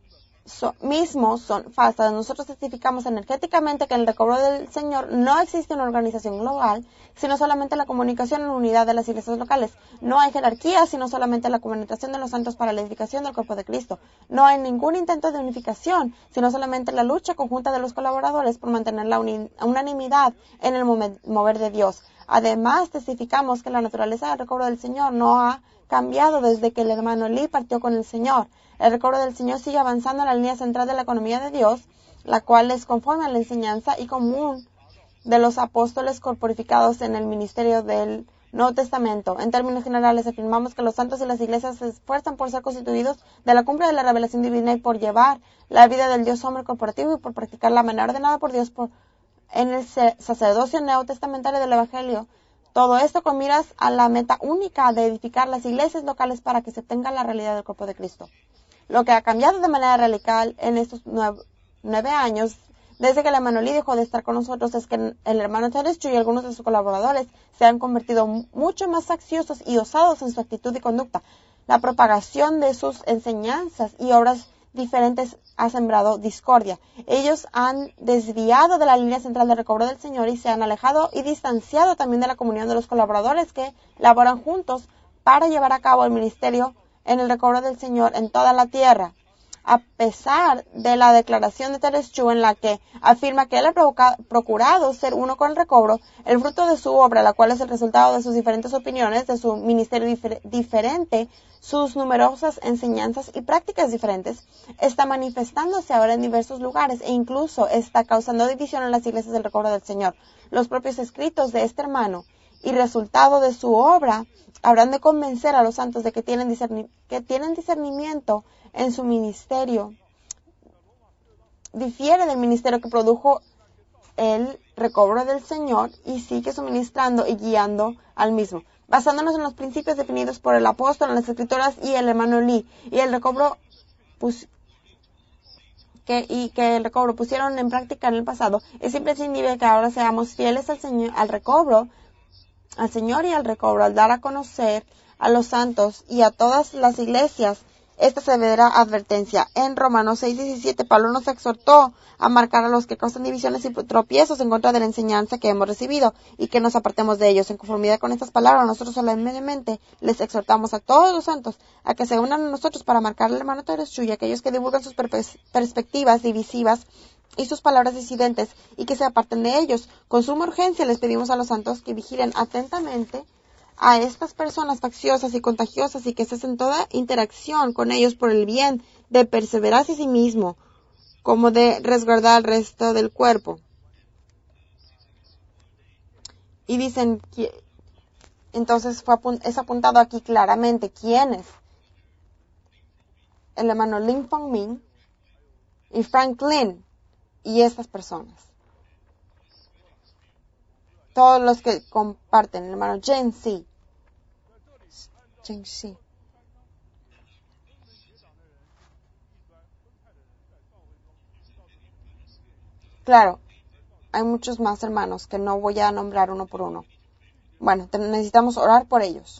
Speaker 1: mismos son falsas. Nosotros testificamos energéticamente que en el recobro del Señor no existe una organización global, sino solamente la comunicación en unidad de las iglesias locales. No hay jerarquía, sino solamente la comunicación de los santos para la edificación del cuerpo de Cristo. No hay ningún intento de unificación, sino solamente la lucha conjunta de los colaboradores por mantener la unanimidad en el mover de Dios. Además, testificamos que la naturaleza del recobro del Señor no ha cambiado desde que el hermano Lee partió con el Señor. El recobro del Señor sigue avanzando en la línea central de la economía de Dios, la cual es conforme a la enseñanza y común de los apóstoles corporificados en el ministerio del Nuevo Testamento. En términos generales, afirmamos que los santos y las iglesias se esfuerzan por ser constituidos de la cumbre de la revelación divina y por llevar la vida del Dios hombre corporativo y por practicar la manera ordenada por Dios en el sacerdocio neotestamentario del Evangelio. Todo esto con miras a la meta única de edificar las iglesias locales para que se tenga la realidad del cuerpo de Cristo. Lo que ha cambiado de manera radical en estos 9 años, desde que el hermano Lee dejó de estar con nosotros, es que el hermano Terence Chu y algunos de sus colaboradores se han convertido mucho más facciosos y osados en su actitud y conducta. La propagación de sus enseñanzas y obras diferentes ha sembrado discordia. Ellos han desviado de la línea central de recobro del Señor y se han alejado y distanciado también de la comunión de los colaboradores que laboran juntos para llevar a cabo el ministerio en el recobro del Señor en toda la tierra. A pesar de la declaración de Terence Chu en la que afirma que él ha procurado ser uno con el recobro, el fruto de su obra, la cual es el resultado de sus diferentes opiniones, de su ministerio diferente, sus numerosas enseñanzas y prácticas diferentes, está manifestándose ahora en diversos lugares e incluso está causando división en las iglesias del recobro del Señor. Los propios escritos de este hermano y resultado de su obra habrán de convencer a los santos de que tienen discernimiento en su ministerio. Difiere del ministerio que produjo el recobro del Señor y sigue suministrando y guiando al mismo, basándonos en los principios definidos por el apóstol en las escrituras y el hermano Lee, y el recobro que el recobro pusieron en práctica en el pasado. Es imprescindible que ahora seamos fieles al Señor y al recobro, al dar a conocer a los santos y a todas las iglesias esta severa advertencia. En Romanos 6:17, Pablo nos exhortó a marcar a los que causan divisiones y tropiezos en contra de la enseñanza que hemos recibido y que nos apartemos de ellos. En conformidad con estas palabras, nosotros solemnemente les exhortamos a todos los santos a que se unan a nosotros para marcar al hermano Terence Chu y a aquellos que divulgan sus perspectivas divisivas y sus palabras disidentes y que se aparten de ellos. Con suma urgencia les pedimos a los santos que vigilen atentamente a estas personas facciosas y contagiosas y que cesen toda interacción con ellos por el bien de perseverarse a sí mismo, como de resguardar el resto del cuerpo. Y dicen que entonces es apuntado aquí claramente quiénes: el hermano Lin Fong Min y Franklin y estas personas. Todos los que comparten, el hermano Jen Si. Claro, hay muchos más hermanos que no voy a nombrar uno por uno. Bueno, necesitamos orar por ellos.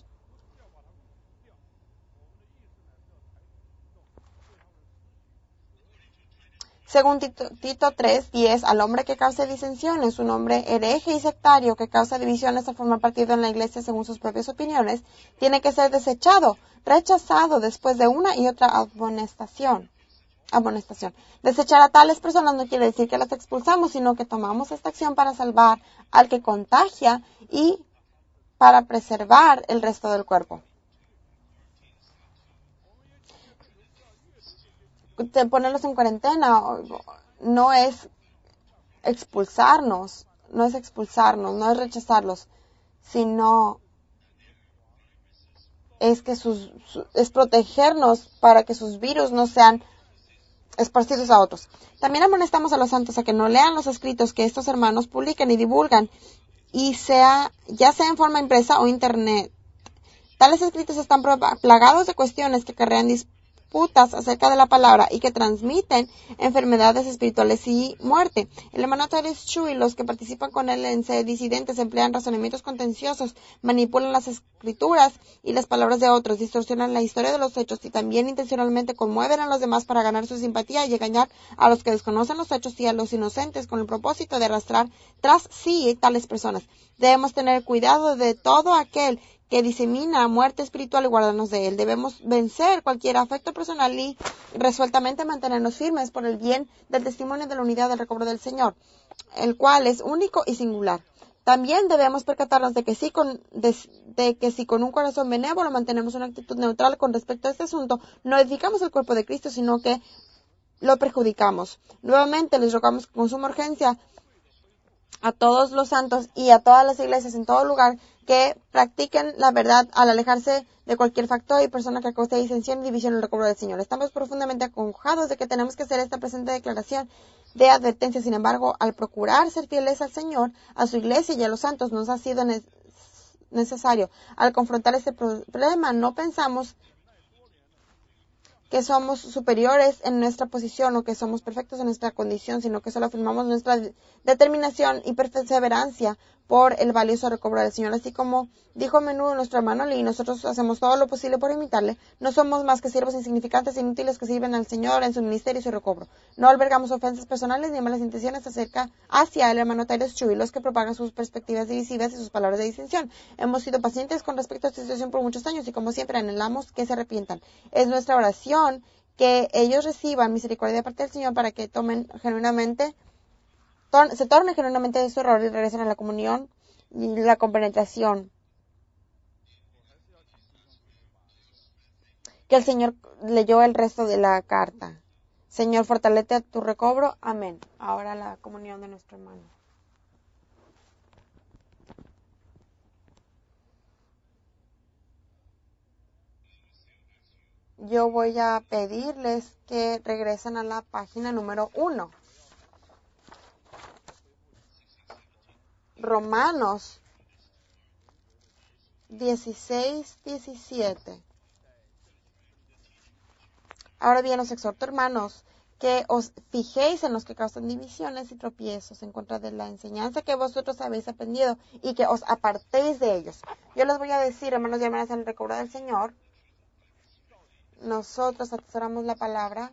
Speaker 1: Según Tito 3:10, al hombre que cause disensiones, un hombre hereje y sectario que causa divisiones al formar partido en la iglesia según sus propias opiniones, tiene que ser desechado, rechazado después de una y otra amonestación. Desechar a tales personas no quiere decir que las expulsamos, sino que tomamos esta acción para salvar al que contagia y para preservar el resto del cuerpo. Ponerlos en cuarentena no es expulsarnos, no es rechazarlos, sino es que es protegernos para que sus virus no sean esparcidos a otros. También amonestamos a los santos a que no lean los escritos que estos hermanos publican y divulgan, y ya sea en forma impresa o internet. Tales escritos están plagados de cuestiones que acarrean disputas acerca de la palabra y que transmiten enfermedades espirituales y muerte. El hermano Titus Chu y los que participan con él en disidentes emplean razonamientos contenciosos, manipulan las escrituras y las palabras de otros, distorsionan la historia de los hechos y también intencionalmente conmueven a los demás para ganar su simpatía y engañar a los que desconocen los hechos y a los inocentes con el propósito de arrastrar tras sí tales personas. Debemos tener cuidado de todo aquel que disemina muerte espiritual y guardarnos de él. Debemos vencer cualquier afecto personal y resueltamente mantenernos firmes por el bien del testimonio de la unidad del recobro del Señor, el cual es único y singular. También debemos percatarnos de que si con un corazón benévolo mantenemos una actitud neutral con respecto a este asunto, no edificamos el cuerpo de Cristo, sino que lo perjudicamos. Nuevamente les rogamos con suma urgencia a todos los santos y a todas las iglesias en todo lugar que practiquen la verdad al alejarse de cualquier factor y persona que cause disensión y división en el recobro del Señor. Estamos profundamente acongojados de que tenemos que hacer esta presente declaración de advertencia. Sin embargo, al procurar ser fieles al Señor, a su iglesia y a los santos, nos ha sido necesario. Al confrontar este problema, no pensamos que somos superiores en nuestra posición o que somos perfectos en nuestra condición, sino que solo afirmamos nuestra determinación y perseverancia por el valioso recobro del Señor. Así como dijo a menudo nuestro hermano Lee, nosotros hacemos todo lo posible por imitarle. No somos más que siervos insignificantes e inútiles que sirven al Señor en su ministerio y su recobro. No albergamos ofensas personales ni malas intenciones hacia el hermano Titus Chu y los que propagan sus perspectivas divisivas y sus palabras de disensión. Hemos sido pacientes con respecto a esta situación por muchos años y como siempre anhelamos que se arrepientan. Es nuestra oración que ellos reciban misericordia de parte del Señor para que se tornen genuinamente de su error y regresen a la comunión y la compenetración. Que el Señor leyó el resto de la carta. Señor, fortalece tu recobro. Amén. Ahora la comunión de nuestro hermano. Yo voy a pedirles que regresen a la página número 1. Romanos 16:17. Ahora bien, os exhorto, hermanos, que os fijéis en los que causan divisiones y tropiezos en contra de la enseñanza que vosotros habéis aprendido y que os apartéis de ellos. Yo les voy a decir, hermanos y hermanas, en el recobro del Señor, nosotros atesoramos la palabra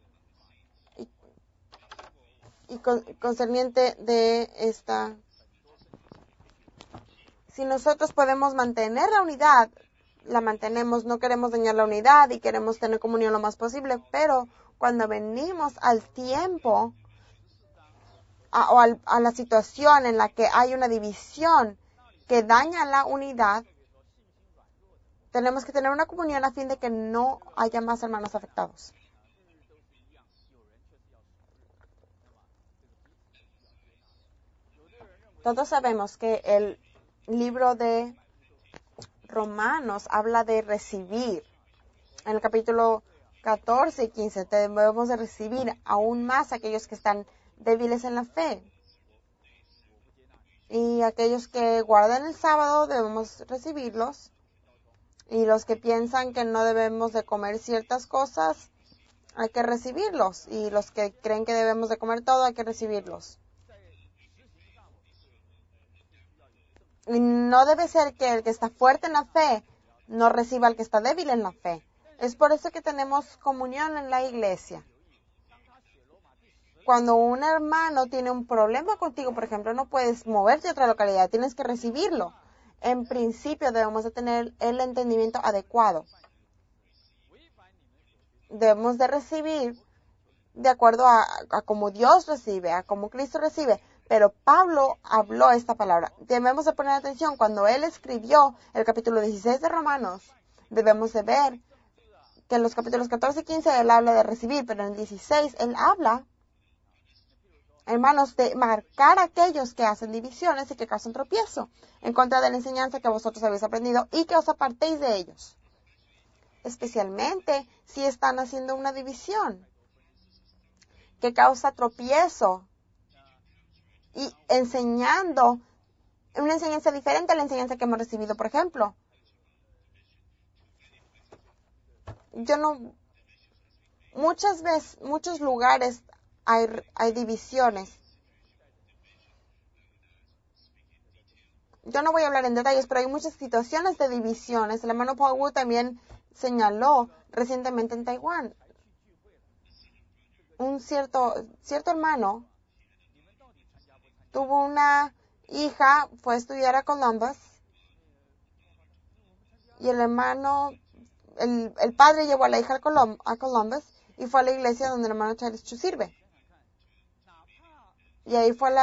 Speaker 1: y concerniente de esta. Si nosotros podemos mantener la unidad, la mantenemos, no queremos dañar la unidad y queremos tener comunión lo más posible, pero cuando venimos al tiempo a la situación en la que hay una división que daña la unidad, tenemos que tener una comunión a fin de que no haya más hermanos afectados. Todos sabemos que el libro de Romanos habla de recibir. En el capítulo 14 y 15 debemos de recibir aún más a aquellos que están débiles en la fe. Y aquellos que guardan el sábado debemos recibirlos. Y los que piensan que no debemos de comer ciertas cosas, hay que recibirlos. Y los que creen que debemos de comer todo, hay que recibirlos. Y no debe ser que el que está fuerte en la fe no reciba al que está débil en la fe. Es por eso que tenemos comunión en la iglesia. Cuando un hermano tiene un problema contigo, por ejemplo, no puedes moverte a otra localidad, tienes que recibirlo. En principio debemos de tener el entendimiento adecuado. Debemos de recibir de acuerdo a cómo Dios recibe, a cómo Cristo recibe. Pero Pablo habló esta palabra. Debemos de poner atención. Cuando él escribió el capítulo 16 de Romanos, debemos de ver que en los capítulos 14 y 15 él habla de recibir, pero en el 16 él habla, hermanos, de marcar a aquellos que hacen divisiones y que causan tropiezo en contra de la enseñanza que vosotros habéis aprendido y que os apartéis de ellos. Especialmente si están haciendo una división que causa tropiezo y enseñando una enseñanza diferente a la enseñanza que hemos recibido. Por ejemplo, yo no muchos lugares hay divisiones. Yo no voy a hablar en detalles, pero hay muchas situaciones de divisiones. El hermano Paul Wu también señaló recientemente en Taiwán. Un cierto hermano tuvo una hija, fue a estudiar a Columbus, y el hermano, el padre llevó a la hija a Columbus y fue a la iglesia donde el hermano Charles Chu sirve. Y ahí fue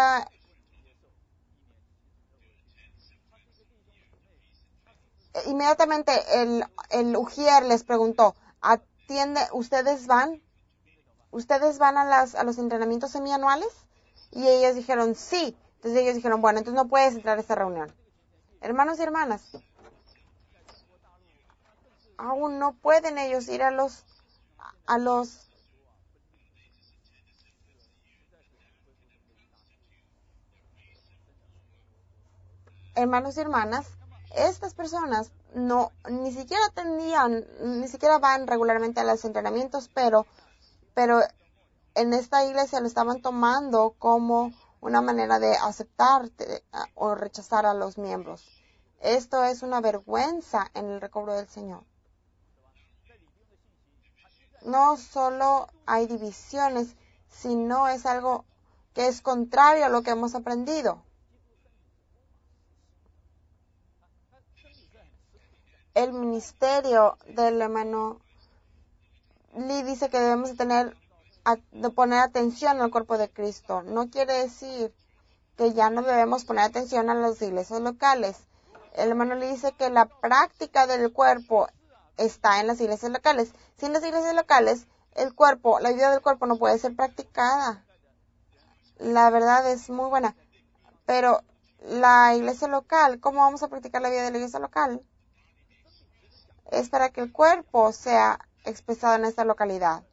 Speaker 1: inmediatamente el ujier les preguntó, ¿ustedes van a los entrenamientos semianuales? Y ellos dijeron, sí. Entonces ellos dijeron, bueno, entonces no puedes entrar a esta reunión. Hermanos y hermanas, aún no pueden ellos ir a los hermanos y hermanas, estas personas ni siquiera van regularmente a los entrenamientos, pero en esta iglesia lo estaban tomando como una manera de aceptar o rechazar a los miembros. Esto es una vergüenza en el recobro del Señor. No solo hay divisiones, sino es algo que es contrario a lo que hemos aprendido. El ministerio del hermano Lee dice que debemos de poner atención al cuerpo de Cristo. No quiere decir que ya no debemos poner atención a las iglesias locales. El hermano Lee dice que la práctica del cuerpo está en las iglesias locales. Sin las iglesias locales, la vida del cuerpo no puede ser practicada. La verdad es muy buena. Pero la iglesia local, ¿cómo vamos a practicar la vida de la iglesia local? Es para que el cuerpo sea expresado en esta localidad.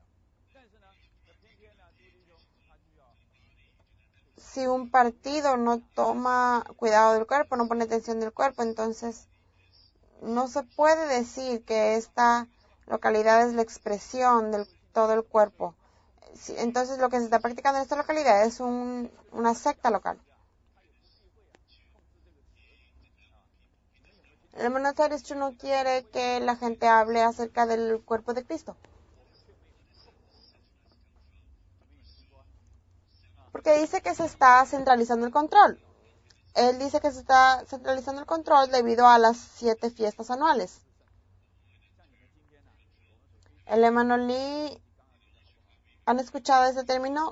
Speaker 1: Si un partido no toma cuidado del cuerpo, no pone atención del cuerpo, entonces no se puede decir que esta localidad es la expresión de todo el cuerpo. Entonces lo que se está practicando en esta localidad es una secta local. El hermano Charles Chu no quiere que la gente hable acerca del cuerpo de Cristo. Porque dice que se está centralizando el control. Él dice que se está centralizando el control debido a las 7 fiestas anuales. El hermano Lee, ¿han escuchado ese término?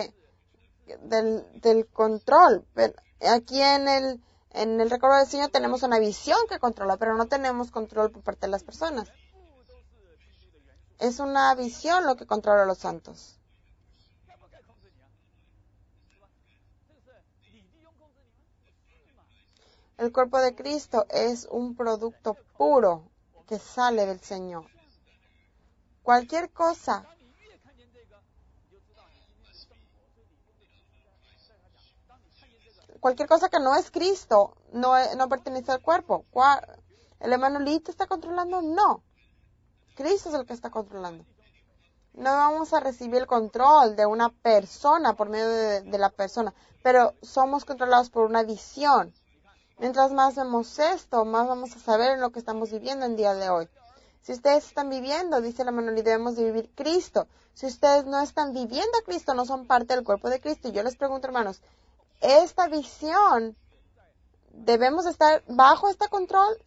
Speaker 1: Del control. Pero aquí en el recuerdo del Señor tenemos una visión que controla, pero no tenemos control por parte de las personas. Es una visión lo que controla a los santos. El cuerpo de Cristo es un producto puro que sale del Señor. Cualquier cosa que no es Cristo no pertenece al cuerpo. ¿El hermano Lee te está controlando? No. Cristo es el que está controlando. No vamos a recibir el control de una persona por medio de la persona, pero somos controlados por una visión. Mientras más vemos esto, más vamos a saber en lo que estamos viviendo en día de hoy. Si ustedes están viviendo, dice la hermano Lee, debemos de vivir Cristo. Si ustedes no están viviendo a Cristo, no son parte del cuerpo de Cristo. Y yo les pregunto, hermanos, esta visión, ¿debemos estar bajo este control?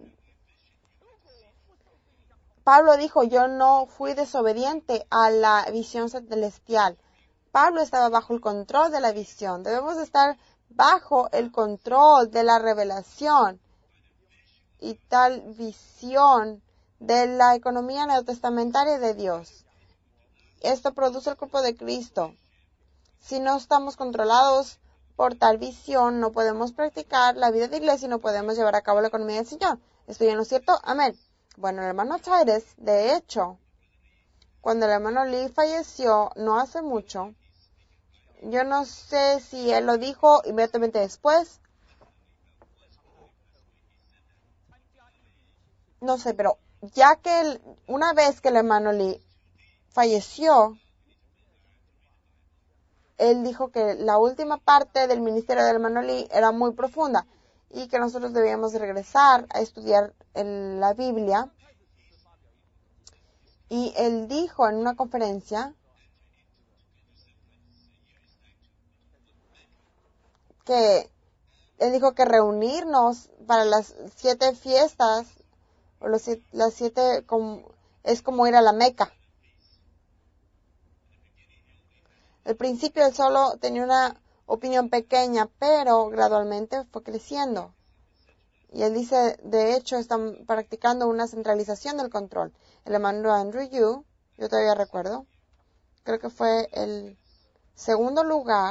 Speaker 1: Pablo dijo, yo no fui desobediente a la visión celestial. Pablo estaba bajo el control de la visión. Debemos estar bajo el control de la revelación y tal visión de la economía neotestamentaria de Dios. Esto produce el cuerpo de Cristo. Si no estamos controlados por tal visión, no podemos practicar la vida de iglesia y no podemos llevar a cabo la economía del Señor. ¿Estoy en lo cierto? Amén. Bueno, el hermano Chaires, de hecho, cuando el hermano Lee falleció no hace mucho, yo no sé si él lo dijo inmediatamente después, no sé, pero una vez que el hermano Lee falleció, él dijo que la última parte del ministerio del hermano Lee era muy profunda y que nosotros debíamos regresar a estudiar la Biblia. Y él dijo en una conferencia que él dijo que reunirnos para las 7 fiestas o las 7 es como ir a la Meca. Al principio él solo tenía una opinión pequeña, pero gradualmente fue creciendo. Y él dice, de hecho, están practicando una centralización del control. El hermano Andrew Yu, yo todavía recuerdo, creo que fue el segundo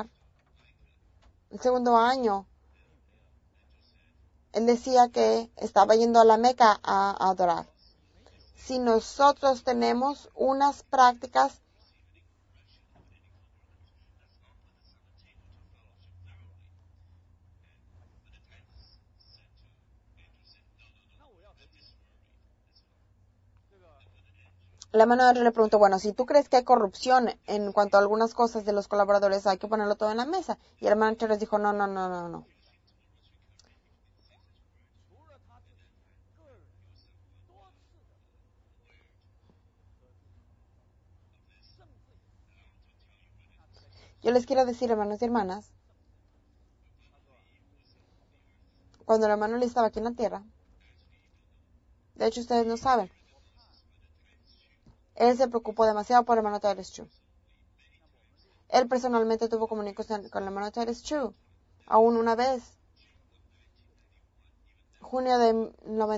Speaker 1: año, él decía que estaba yendo a la Meca a adorar. Si nosotros tenemos unas prácticas la mano de Andrew le preguntó, bueno, si tú crees que hay corrupción en cuanto a algunas cosas de los colaboradores, hay que ponerlo todo en la mesa. Y el hermano Charles dijo, no. Yo les quiero decir, hermanos y hermanas, cuando el hermano Lee estaba aquí en la tierra, de hecho ustedes no saben, él se preocupó demasiado por el hermano Titus Chu. Él personalmente tuvo comunicación con el hermano Titus Chu, aún una vez, junio del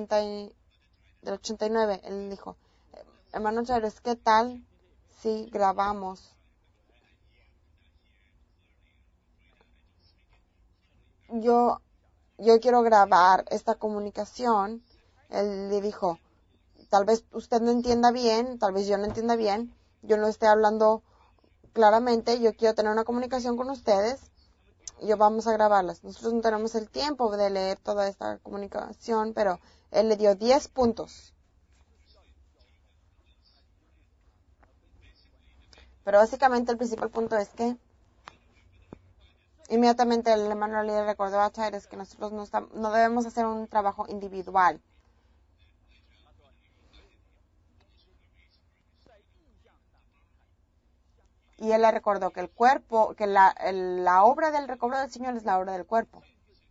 Speaker 1: 89, él dijo, hermano Titus, ¿qué tal si grabamos? Yo quiero grabar esta comunicación. Él le dijo, tal vez usted no entienda bien, tal vez yo no entienda bien, yo no esté hablando claramente, yo quiero tener una comunicación con ustedes, y vamos a grabarlas. Nosotros no tenemos el tiempo de leer toda esta comunicación, pero él le dio 10 puntos. Pero básicamente el principal punto es que inmediatamente el hermano le recordó a Chávez que nosotros no debemos hacer un trabajo individual. Y él le recordó que el cuerpo, que la obra del recobro del Señor es la obra del cuerpo.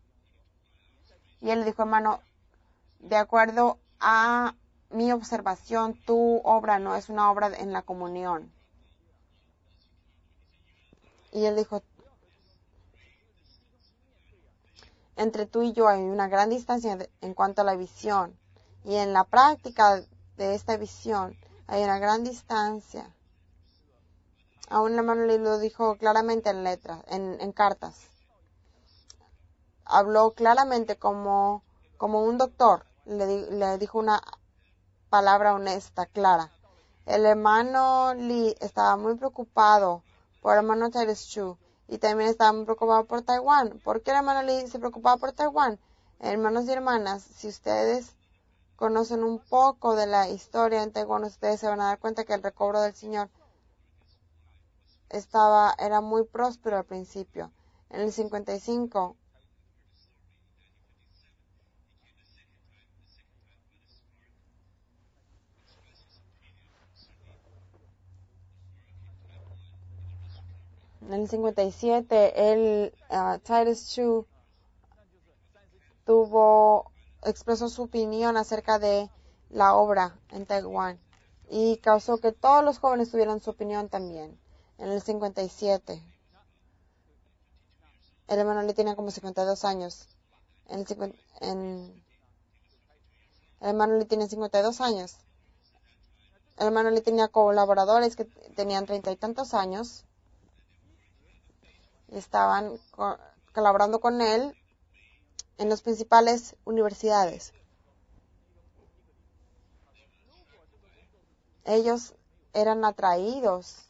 Speaker 1: Y él le dijo, hermano, de acuerdo a mi observación, tu obra no es una obra en la comunión. Y él dijo, entre tú y yo hay una gran distancia en cuanto a la visión. Y en la práctica de esta visión hay una gran distancia. Aún el hermano Lee lo dijo claramente en letras, en cartas. Habló claramente como un doctor. Le dijo una palabra honesta, clara. El hermano Lee estaba muy preocupado por el hermano Titus Chu y también estaba muy preocupado por Taiwán. ¿Por qué el hermano Lee se preocupaba por Taiwán? Hermanos y hermanas, si ustedes conocen un poco de la historia en Taiwán, ustedes se van a dar cuenta que el recobro del Señor era muy próspero al principio. En el 55, en el 57, Titus Chu expresó su opinión acerca de la obra en Taiwán y causó que todos los jóvenes tuvieran su opinión también. En el 57, el hermano Lee tenía como 52 años. El hermano Lee tiene 52 años. El hermano Lee tenía colaboradores que tenían 30 y tantos años y estaban colaborando con él en las principales universidades. Ellos eran atraídos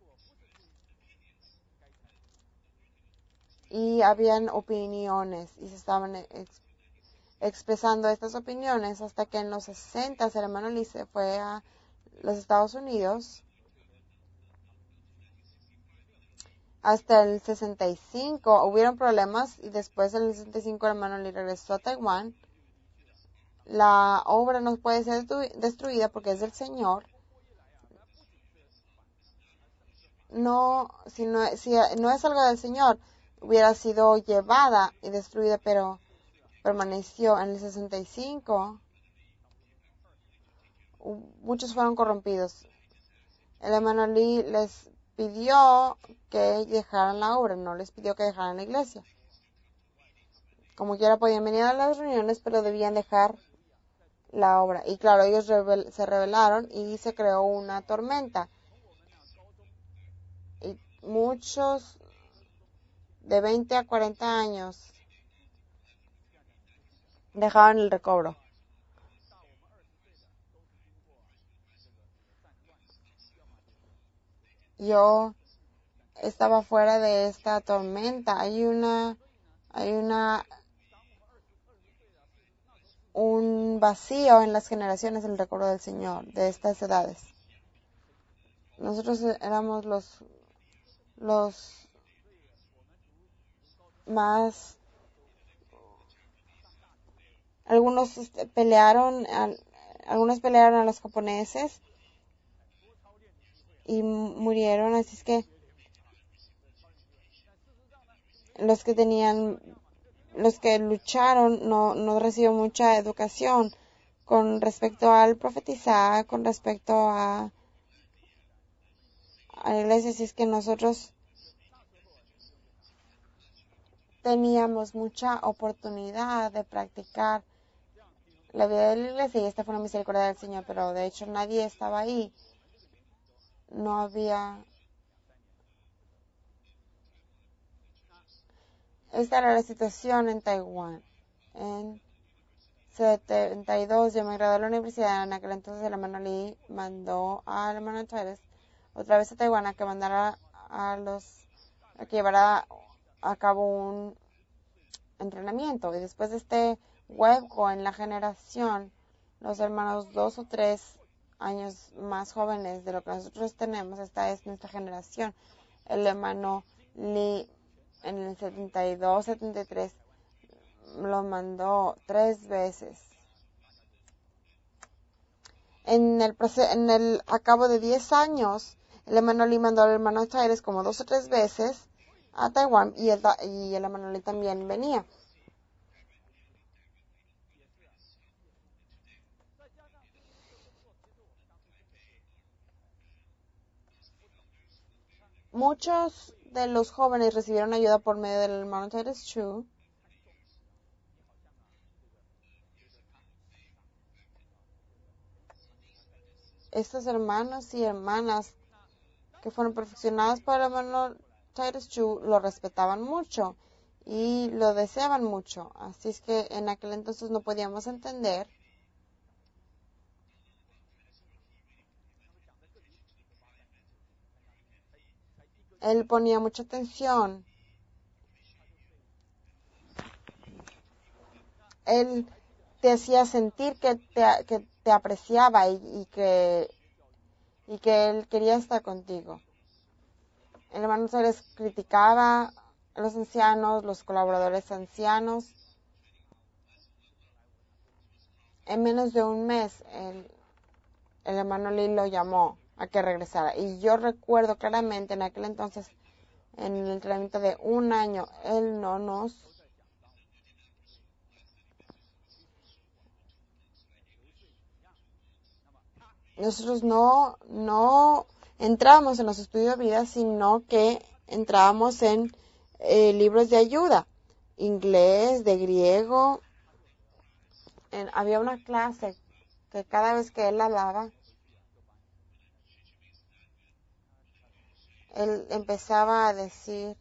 Speaker 1: y habían opiniones y se estaban expresando estas opiniones hasta que en los 60 el hermano Lee se fue a los Estados Unidos hasta el 65 hubieron problemas y después en el 65 el hermano Lee regresó a Taiwán. La obra no puede ser destruida porque es del Señor. Si no es algo del Señor, hubiera sido llevada y destruida, pero permaneció. En el 65 muchos fueron corrompidos. El hermano Lee les pidió que dejaran la obra, no les pidió que dejaran la iglesia. Como quiera podían venir a las reuniones, pero debían dejar la obra. Y claro, ellos se rebelaron y se creó una tormenta. Y muchos de 20 a 40 años dejaban el recobro. Yo estaba fuera de esta tormenta. Hay un vacío en las generaciones del recobro del Señor, de estas edades. Nosotros éramos los más. Algunos pelearon a los japoneses y murieron, así es que los que lucharon no recibieron mucha educación con respecto al profetizar, con respecto a la iglesia, así es que nosotros teníamos mucha oportunidad de practicar la vida de la iglesia y esta fue una misericordia del Señor, pero de hecho nadie estaba ahí. No había. Esta era la situación en Taiwán. En 72 yo me gradué de la universidad. En aquel entonces el hermano Lee mandó al hermano Chávez otra vez a Taiwán a que mandara a que llevara a cabo un entrenamiento. Y después de este hueco en la generación, los hermanos 2 o 3 años más jóvenes de lo que nosotros tenemos, esta es nuestra generación. El hermano Lee en el 72, 73 lo mandó 3 veces. A cabo de 10 años, el hermano Lee mandó al hermano Chávez como 2 o 3 veces a Taiwán y el hermano Lee también venía. Muchos de los jóvenes recibieron ayuda por medio del hermano Titus Chu. Estos hermanos y hermanas que fueron perfeccionados por el hermano Titus Chu lo respetaban mucho y lo deseaban mucho. Así es que en aquel entonces no podíamos entender. Él ponía mucha atención. Él te hacía sentir que te apreciaba y que él quería estar contigo. El hermano Suárez criticaba a los ancianos, los colaboradores ancianos. En menos de un mes, el hermano Lee lo llamó a que regresara. Y yo recuerdo claramente en aquel entonces, en el entrenamiento de un año, él no nos nosotros no entrábamos en los estudios de vida, sino que entrábamos en libros de ayuda, inglés, de griego. Había una clase que cada vez que él hablaba, él empezaba a decir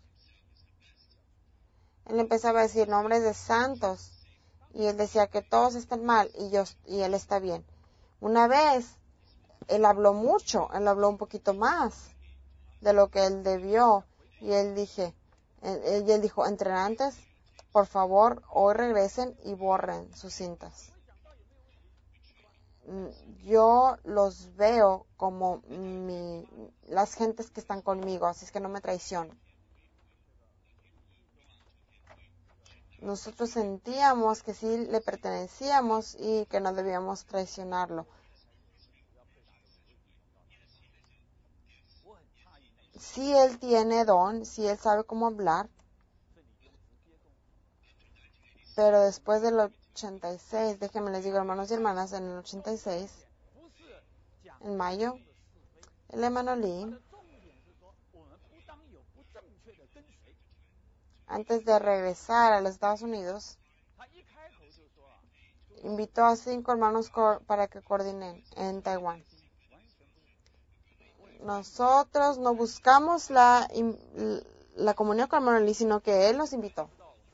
Speaker 1: nombres de santos y él decía que todos están mal y él está bien. Una vez él habló un poquito más de lo que él debió y él dijo, entrenantes, por favor, hoy regresen y borren sus cintas. Yo los veo como las gentes que están conmigo, así es que no me traicionen. nosotros sentíamos que sí le pertenecíamos y que no debíamos traicionarlo. Si él tiene don, si él sabe cómo hablar, pero después del 86, déjenme les digo, hermanos y hermanas, en el 86, en mayo, el hermano Lee, antes de regresar a los Estados Unidos, invitó a 5 hermanos para que coordinen en Taiwán. Nosotros no buscamos la comunión con el hermano Lee, sino que él nos invitó.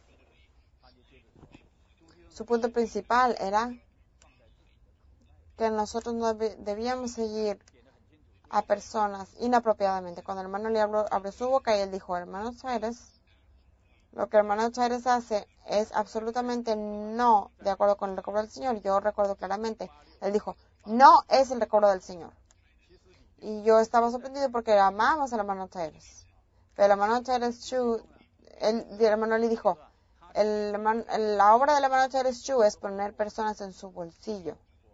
Speaker 1: Su punto principal era que nosotros no debíamos seguir a personas inapropiadamente. Cuando el hermano Lee abrió su boca y él dijo, hermano Chávez, lo que el hermano Chávez hace es absolutamente no de acuerdo con el recobro del Señor. Yo recuerdo claramente, él dijo, no es el recobro del Señor. Y yo estaba sorprendido porque amamos al hermano Chávez. Pero el hermano Chávez Chu, el hermano Lee dijo, la obra del hermano Chávez Chu es poner personas en su bolsillo,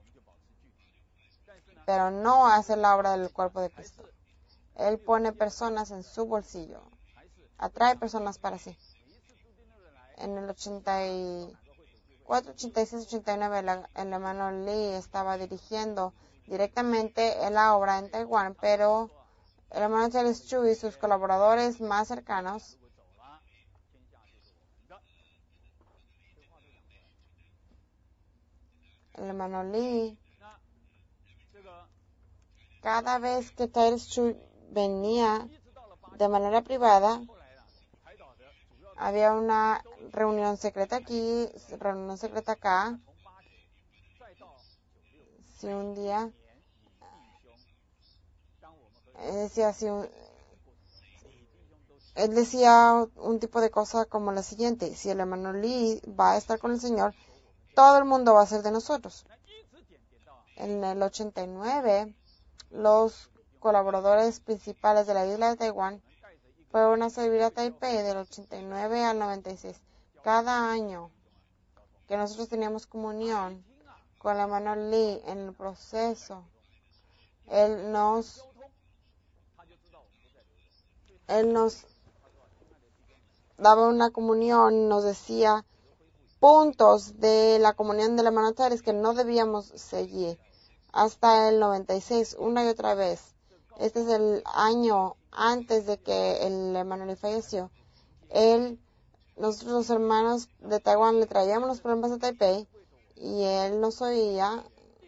Speaker 1: pero no hacer la obra del cuerpo de Cristo. Él pone personas en su bolsillo, atrae personas para sí. En el 84, 86, 89, el hermano Lee estaba dirigiendo directamente en la obra en Taiwán, pero el hermano Charles Chu y sus colaboradores más cercanos el hermano Lee, cada vez que Charles Chu venía de manera privada, había una reunión secreta aquí, reunión secreta acá. Si un día él decía un tipo de cosa como la siguiente: si el hermano Lee va a estar con el Señor, todo el mundo va a ser de nosotros. En el 89, los colaboradores principales de la isla de Taiwán fueron a servir a Taipei del 89 al 96. Cada año que nosotros teníamos comunión con el hermano Lee en el proceso, él nos daba una comunión, nos decía puntos de la comunión del hermano Chávez que no debíamos seguir hasta el 96, una y otra vez. Este es el año antes de que el hermano Lee falleció. Nosotros los hermanos de Taiwán le traíamos los problemas a Taipei y él nos oía.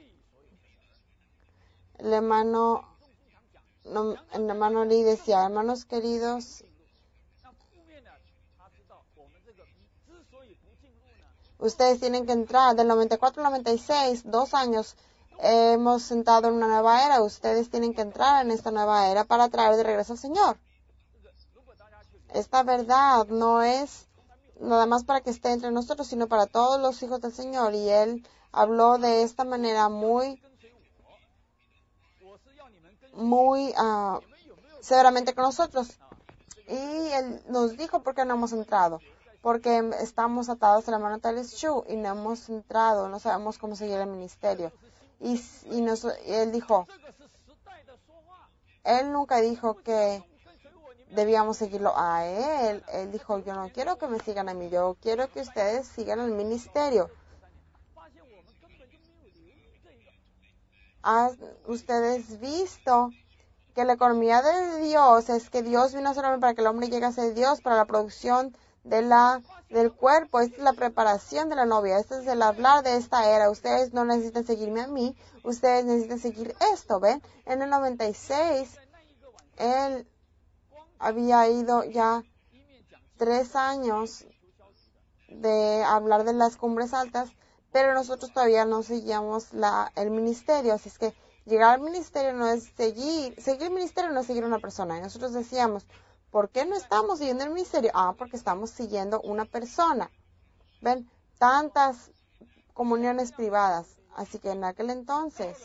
Speaker 1: El hermano Lee decía, hermanos queridos, ustedes tienen que entrar. Del 94 al 96, 2 años, hemos entrado en una nueva era. Ustedes tienen que entrar en esta nueva era para traer de regreso al Señor. Esta verdad no es nada más para que esté entre nosotros, sino para todos los hijos del Señor. Y él habló de esta manera muy severamente con nosotros. Y él nos dijo por qué no hemos entrado. Porque estamos atados a la mano de Chu y no hemos entrado, no sabemos cómo seguir el ministerio. Y él dijo, él nunca dijo que debíamos seguirlo a él. Él dijo, yo no quiero que me sigan a mí, yo quiero que ustedes sigan el ministerio. ¿Han ustedes visto que la economía de Dios es que Dios vino solamente para que el hombre llegue a ser Dios, para la producción del cuerpo? Esta es la preparación de la novia, este es el hablar de esta era. Ustedes no necesitan seguirme a mí, ustedes necesitan seguir esto, ¿ven? En el 96, él había ido ya 3 años de hablar de las cumbres altas, pero nosotros todavía no seguíamos el ministerio. Así es que llegar al ministerio no es seguir el ministerio no es seguir a una persona. Y nosotros decíamos, ¿por qué no estamos siguiendo el ministerio? Porque estamos siguiendo una persona. ¿Ven? Tantas comuniones privadas. Así que en aquel entonces,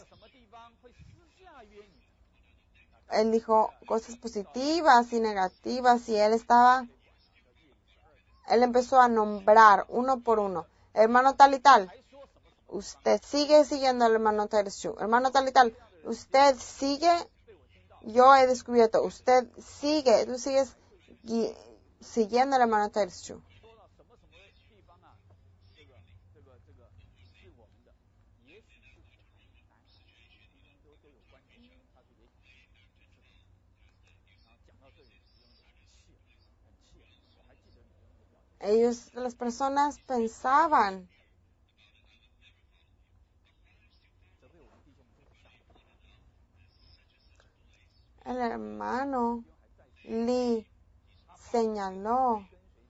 Speaker 1: él dijo cosas positivas y negativas y él estaba él empezó a nombrar uno por uno. Hermano tal y tal, usted sigue siguiendo al hermano Titus Chu. Hermano tal y tal, usted sigue, yo he descubierto, usted sigue, tú sigues siguiendo al hermano Titus Chu. Las personas pensaban, el hermano Lee señaló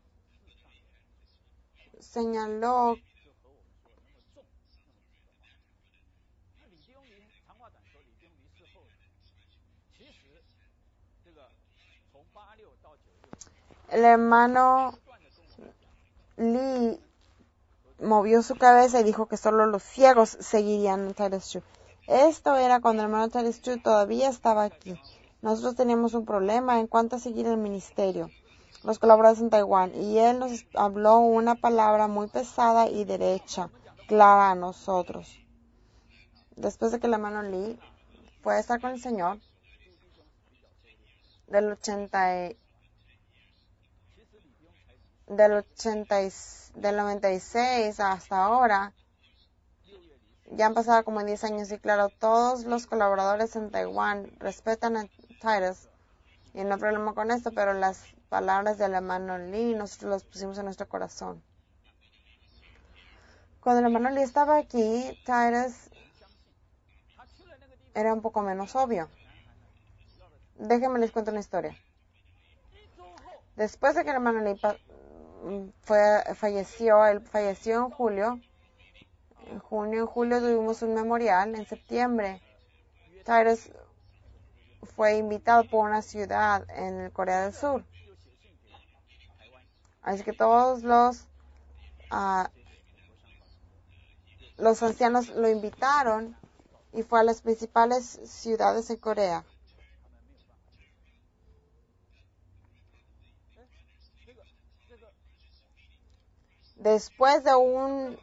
Speaker 1: el hermano Lee movió su cabeza y dijo que solo los ciegos seguirían a Titus Chu. Esto era cuando el hermano Titus Chu todavía estaba aquí. Nosotros teníamos un problema en cuanto a seguir el ministerio, los colaboradores en Taiwán, y él nos habló una palabra muy pesada y derecha, clara a nosotros. Después de que el hermano Lee fue a estar con el Señor, del 96 hasta ahora, ya han pasado como 10 años y claro, todos los colaboradores en Taiwán respetan a Titus y no hay problema con esto, pero las palabras del hermano Lee nosotros las pusimos en nuestro corazón. Cuando el hermano Lee estaba aquí, Titus era un poco menos obvio. Déjenme les cuento una historia. Después de que el hermano Lee falleció, él falleció en julio. En junio, en julio tuvimos un memorial. En septiembre, Titus fue invitado por una ciudad en Corea del Sur. Así que todos los ancianos lo invitaron y fue a las principales ciudades en Corea. Después de un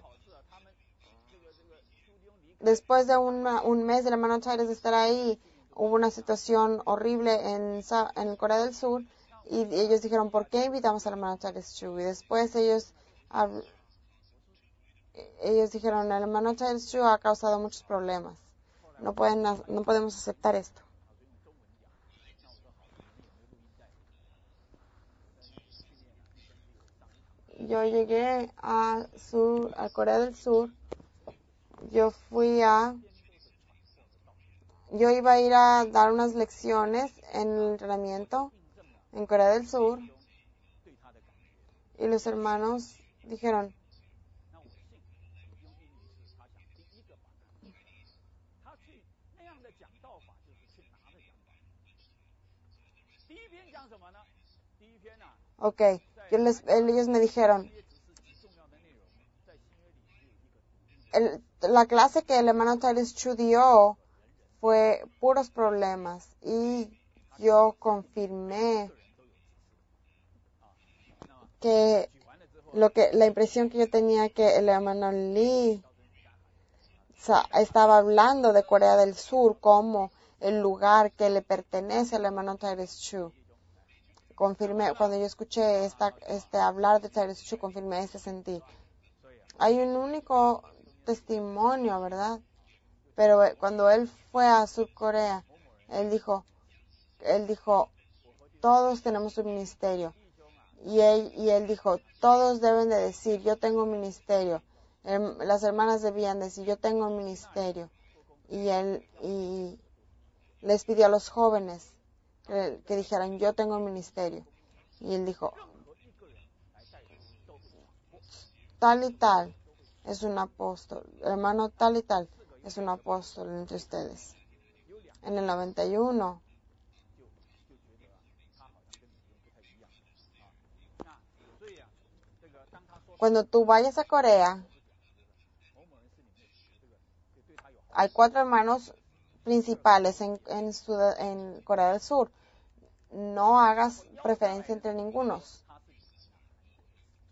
Speaker 1: mes del hermano Titus de estar ahí, hubo una situación horrible en Corea del Sur y ellos dijeron, ¿por qué invitamos al hermano Titus Chu? Y después ellos dijeron, el hermano Titus Chu ha causado muchos problemas. No podemos aceptar esto. Yo llegué a Corea del Sur. Yo iba a ir a dar unas lecciones en el entrenamiento en Corea del Sur. Y los hermanos dijeron, ok, ellos me dijeron, la clase que el hermano Titus Chu dio fue puros problemas y yo confirmé que la impresión que yo tenía que el hermano Lee estaba hablando de Corea del Sur como el lugar que le pertenece al hermano Titus Chu. Confirmé, cuando yo escuché hablar de Titus Chu, confirmé este sentir. Hay un único testimonio, ¿verdad? Pero cuando él fue a Sur Corea, él dijo, todos tenemos un ministerio. Y él dijo, todos deben de decir, yo tengo un ministerio. Las hermanas debían decir, yo tengo un ministerio. Y él les pidió a los jóvenes que dijeran, yo tengo un ministerio. Y él dijo, tal y tal es un apóstol. Hermano tal y tal es un apóstol entre ustedes. En el 91, cuando tú vayas a Corea, hay 4 hermanos principales en Corea del Sur. No hagas preferencia entre ningunos.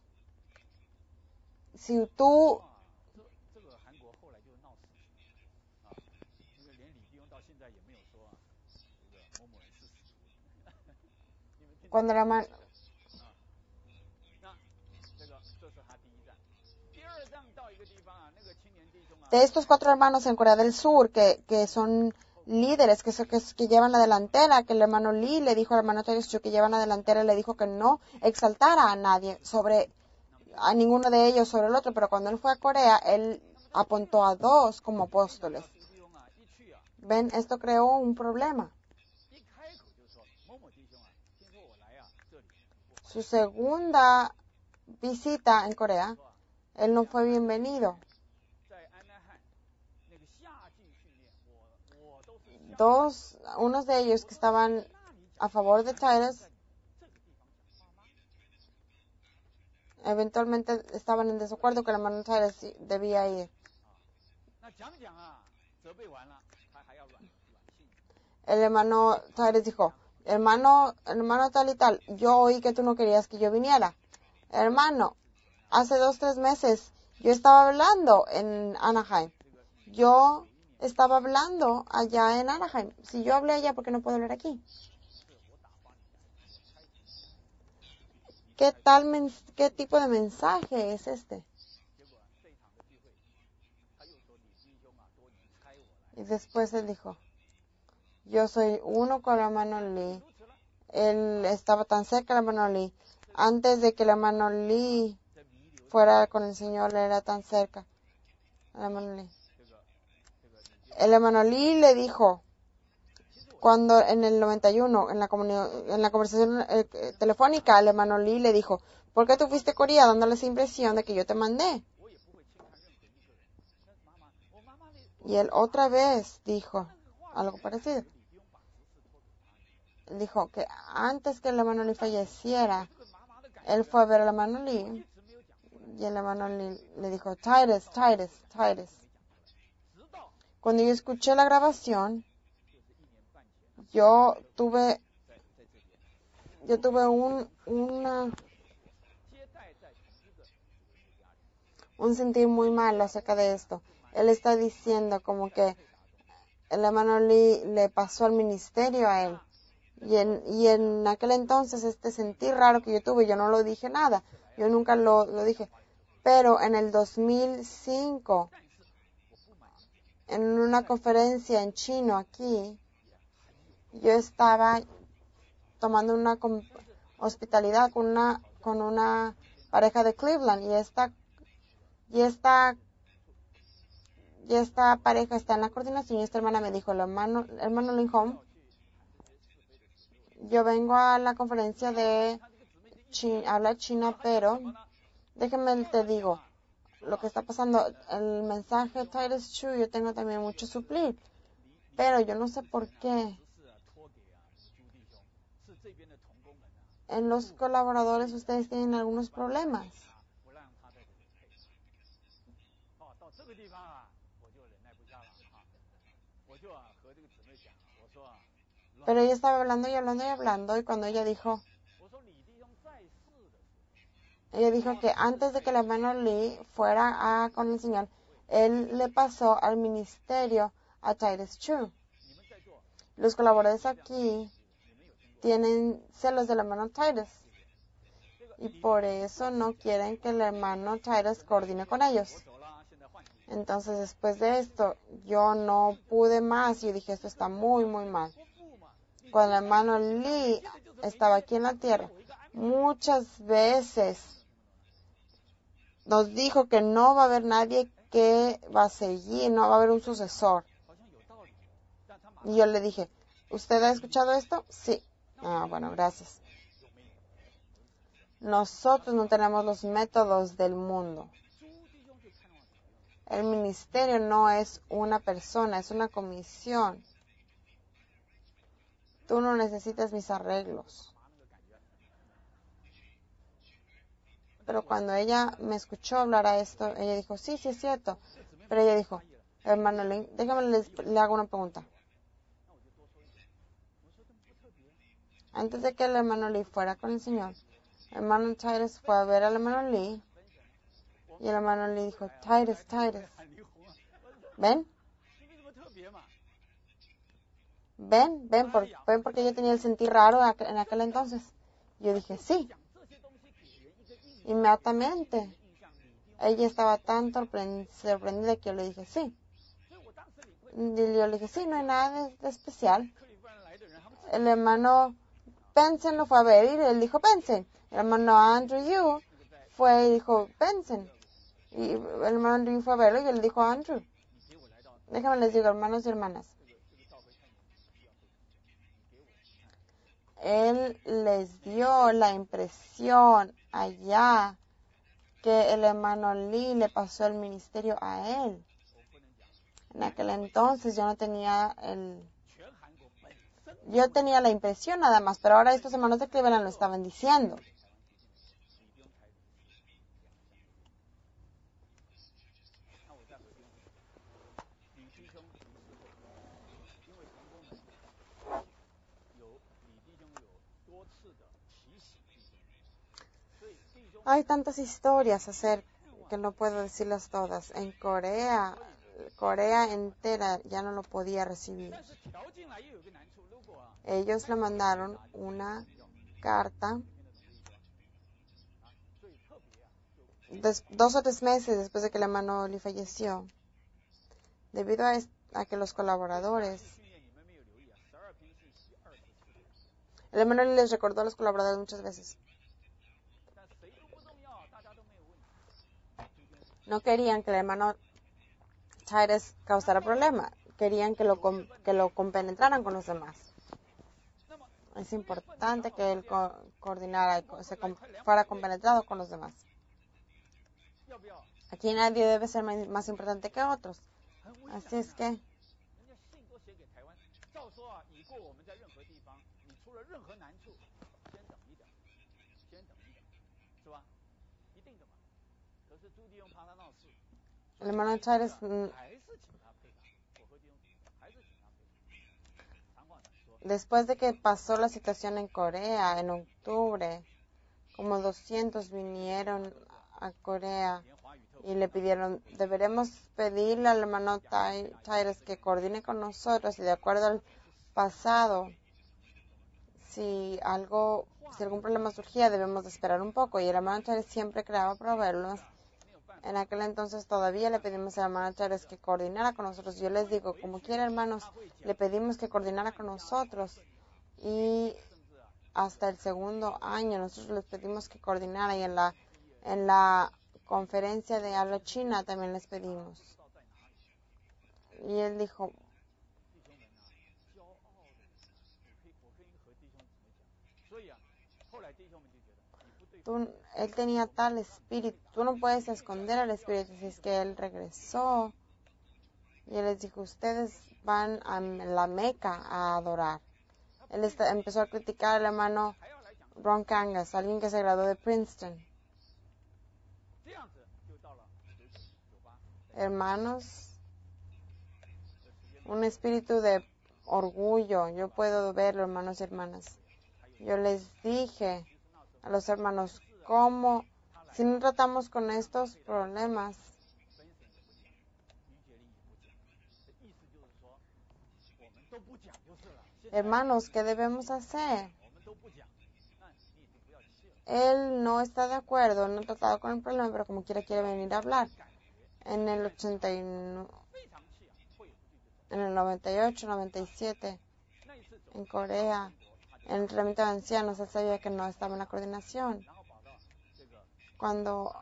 Speaker 1: si tú cuando la mano de estos 4 hermanos en Corea del Sur que son líderes, que llevan la delantera, que el hermano Lee le dijo al hermano Taerechu que llevan la delantera, le dijo que no exaltara a nadie a ninguno de ellos sobre el otro, pero cuando él fue a Corea, él apuntó a 2 como apóstoles. Ven, esto creó un problema. Su segunda visita en Corea, él no fue bienvenido. Unos de ellos que estaban a favor de Titus, eventualmente estaban en desacuerdo que el hermano Titus debía ir. El hermano Titus dijo, hermano tal y tal, yo oí que tú no querías que yo viniera. Hermano, hace 2-3 meses yo estaba hablando en Anaheim. Yo estaba hablando allá en Anaheim. Si yo hablé allá, ¿por qué no puedo hablar aquí? ¿Qué tipo de mensaje es este? Y después él dijo, yo soy uno con el hermano Lee. Él estaba tan cerca del hermano Lee. Antes de que el hermano Lee fuera con el Señor, él era tan cerca. El hermano Lee. El hermano Lee le dijo, cuando en el 91, en la conversación telefónica, el hermano Lee le dijo, ¿por qué tú fuiste a Corea dándole esa impresión de que yo te mandé? Y él otra vez dijo algo parecido. Él dijo que antes que el hermano Lee falleciera, él fue a ver al hermano Lee y el hermano Lee le dijo, Titus. Cuando yo escuché la grabación, yo tuve un sentir muy mal acerca de esto. Él está diciendo como que el hermano Lee le pasó al ministerio a él. Y en aquel entonces este sentir raro que yo tuve, yo no lo dije nada. Yo nunca lo dije. Pero en el 2005, en una conferencia en chino aquí, yo estaba tomando una hospitalidad con una pareja de Cleveland y esta pareja está en la coordinación y esta hermana me dijo, el hermano Lincoln, yo vengo a la conferencia de habla china, pero déjame te digo lo que está pasando. El mensaje Titus Chu, yo tengo también mucho suplir, pero yo no sé por qué en los colaboradores ustedes tienen algunos problemas. Pero ella estaba hablando y cuando ella dijo que antes de que el hermano Lee fuera con el Señor, él le pasó al ministerio a Titus Chu. Los colaboradores aquí tienen celos del hermano Titus y por eso no quieren que el hermano Titus coordine con ellos. Entonces, después de esto, yo no pude más. Yo dije, esto está muy, muy mal. Cuando el hermano Lee estaba aquí en la tierra, muchas veces nos dijo que no va a haber nadie que va a seguir, no va a haber un sucesor. Y yo le dije, ¿usted ha escuchado esto? Sí. Bueno, gracias. Nosotros no tenemos los métodos del mundo. El ministerio no es una persona, es una comisión. Tú no necesitas mis arreglos. Pero cuando ella me escuchó hablar a esto, ella dijo, sí, es cierto. Pero ella dijo, hermano Lin, déjame le hago una pregunta. Antes de que el hermano Lee fuera con el Señor, el hermano Titus fue a ver al hermano Lee Y el hermano le dijo, Titus, Titus, ven, ven porque yo tenía el sentir raro en aquel entonces. Yo dije, sí. Inmediatamente. Ella estaba tan sorprendida que yo le dije, sí. Y yo le dije, sí, no hay nada de especial. El hermano Benson lo fue a ver y él dijo, Benson. El hermano Andrew Yu fue y dijo, Benson. Y el hermano Andrew Yu fue a verlo y él dijo, Andrew. Déjame les digo, hermanos y hermanas. Él les dio la impresión allá que el hermano Lee le pasó el ministerio a él. En aquel entonces yo tenía la impresión nada más, pero ahora estos hermanos de Cleveland lo estaban diciendo. Hay tantas historias que no puedo decirlas todas. En Corea entera ya no lo podía recibir. Ellos le mandaron una carta 2 o 3 meses después de que el hermano Lee falleció, debido a que los colaboradores, el hermano Lee les recordó a los colaboradores muchas veces. No querían que el hermano Titus causara problema. Querían que lo compenetraran con los demás. Es importante que él coordinara y fuera compenetrado con los demás. Aquí nadie debe ser más importante que otros. Así es que el hermano Titus después de que pasó la situación en Corea en octubre, como 200 vinieron a Corea y le pidieron, deberemos pedirle al hermano Titus que coordine con nosotros y de acuerdo al pasado, si algún problema surgía, debemos de esperar un poco. Y el hermano Titus siempre creaba problemas. En aquel entonces todavía le pedimos al hermano Titus que coordinara con nosotros. Yo les digo, como quiera, hermanos, le pedimos que coordinara con nosotros. Y hasta el segundo año nosotros les pedimos que coordinara. Y en la conferencia de habla china también les pedimos. Y él dijo, él tenía tal espíritu, tú no puedes esconder al espíritu. Así es que él regresó y él les dijo, ustedes van a la Meca a adorar. Él empezó a criticar al hermano Ron Kangas, alguien que se graduó de Princeton. Hermanos, un espíritu de orgullo, yo puedo verlo, hermanos y hermanas. Yo les dije a los hermanos, ¿cómo? Si no tratamos con estos problemas, hermanos, ¿qué debemos hacer? Él no está de acuerdo, no ha tratado con el problema, pero como quiera quiere venir a hablar. En el 98, 97, en Corea, en el tratamiento de ancianos, él sabía que no estaba en la coordinación. Cuando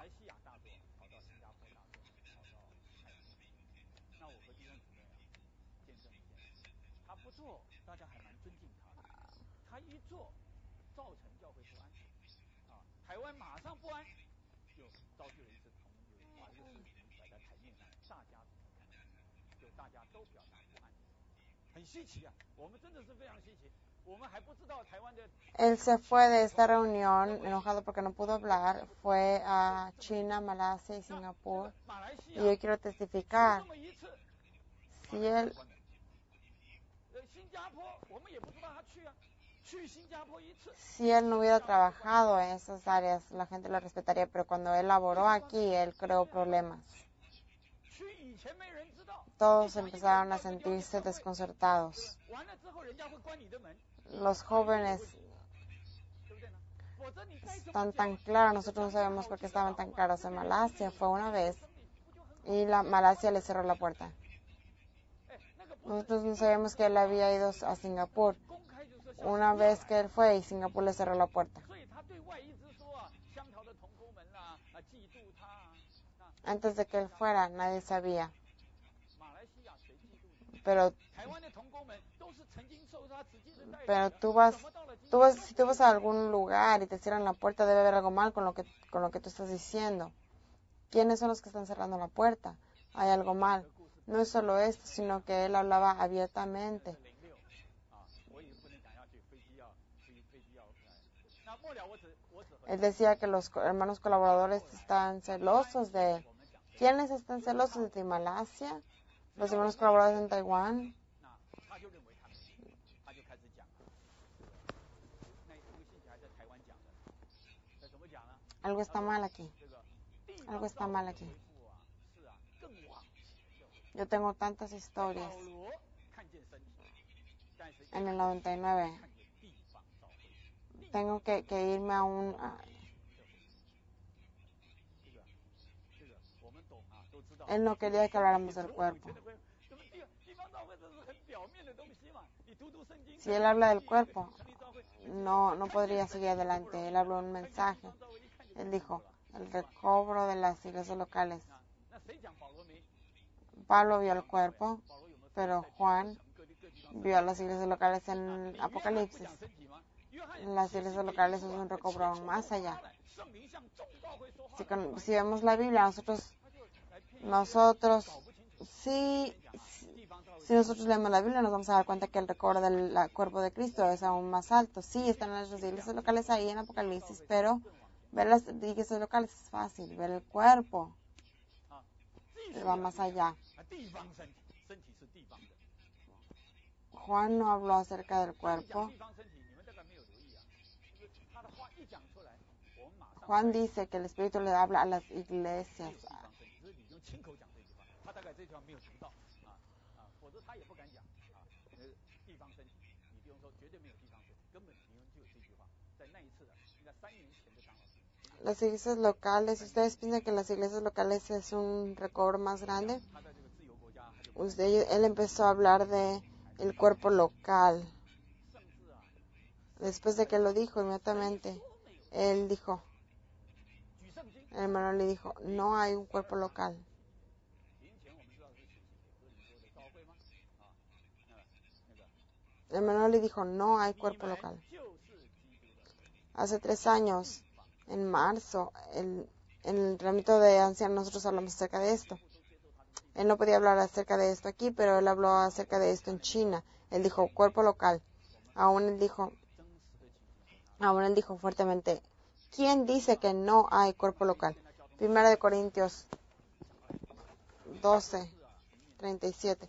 Speaker 1: él se fue de esta reunión enojado porque no pudo hablar, fue a China, Malasia y Singapur. Y yo quiero testificar, si él Si él no hubiera trabajado en esas áreas, la gente lo respetaría, pero cuando él laboró aquí, él creó problemas. Todos empezaron a sentirse desconcertados. Los jóvenes están tan claros, nosotros no sabemos por qué estaban tan claros. En Malasia fue una vez y Malasia le cerró la puerta. Nosotros no sabemos que él había ido a Singapur. Una vez que él fue y Singapur le cerró la puerta. Antes de que él fuera, nadie sabía. Pero si tú vas a algún lugar y te cierran la puerta, debe haber algo mal con lo que tú estás diciendo. ¿Quiénes son los que están cerrando la puerta? Hay algo mal. No es solo esto, sino que él hablaba abiertamente. Él decía que los hermanos colaboradores están celosos de él. ¿Quiénes están celosos de Malasia? Los hermanos colaboradores en Taiwán. Algo está mal aquí. Algo está mal aquí. Yo tengo tantas historias. En el 99. Tengo que irme a un... Él no quería que habláramos del cuerpo. Si él habla del cuerpo, no podría seguir adelante. Él habló un mensaje. Él dijo, el recobro de las iglesias locales. Pablo vio el cuerpo, pero Juan vio a las iglesias locales en Apocalipsis. Las iglesias locales es un recobro aún más allá. Si vemos la Biblia, si nosotros leemos la Biblia, nos vamos a dar cuenta que el recobro del cuerpo de Cristo es aún más alto. Sí, están las iglesias locales ahí en Apocalipsis, pero ver las iglesias locales es fácil. Ver el cuerpo va más allá. Juan no habló acerca del cuerpo. Juan dice que el Espíritu le habla a las iglesias. Las iglesias locales, ¿ustedes piensan que las iglesias locales es un recobro más grande? Él empezó a hablar de el cuerpo local. Después de que lo dijo, inmediatamente, el hermano le dijo, no hay un cuerpo local. El hermano le dijo, no hay cuerpo local. Hace 3 años, en marzo, en el remito de ancianos, nosotros hablamos acerca de esto. Él no podía hablar acerca de esto aquí, pero él habló acerca de esto en China. Él dijo, cuerpo local. Aún él dijo fuertemente, ¿quién dice que no hay cuerpo local? 1 Corintios 12:37.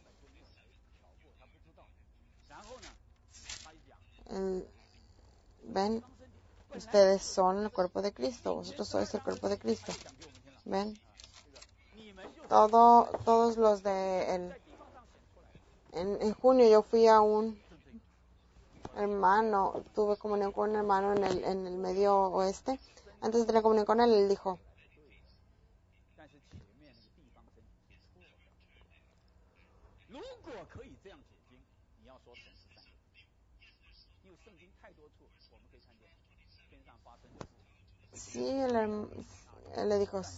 Speaker 1: ¿Ven? Ustedes son el cuerpo de Cristo. Vosotros sois el cuerpo de Cristo. ¿Ven? Todos los de... En junio yo fui a un hermano, tuve comunión con un hermano en el Medio Oeste. Antes de tener comunión con él dijo, sí, él le dijo,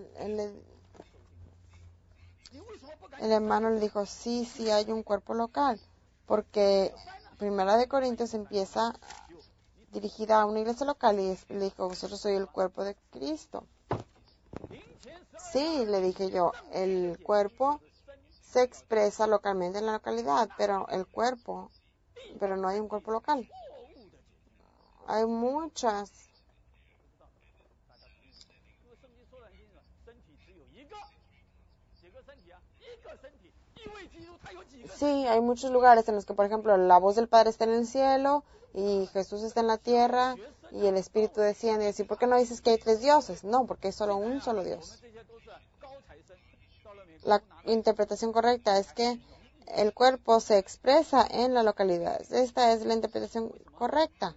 Speaker 1: el hermano le dijo, sí hay un cuerpo local, porque 1 Corintios empieza dirigida a una iglesia local y le dijo, vosotros sois el cuerpo de Cristo. Sí, le dije yo, el cuerpo se expresa localmente en la localidad, pero no hay un cuerpo local. Hay muchas. Sí, hay muchos lugares en los que, por ejemplo, la voz del Padre está en el cielo y Jesús está en la tierra y el Espíritu desciende. Y decir, ¿por qué no dices que hay 3 dioses? No, porque es solo un solo Dios. La interpretación correcta es que el cuerpo se expresa en la localidad. Esta es la interpretación correcta.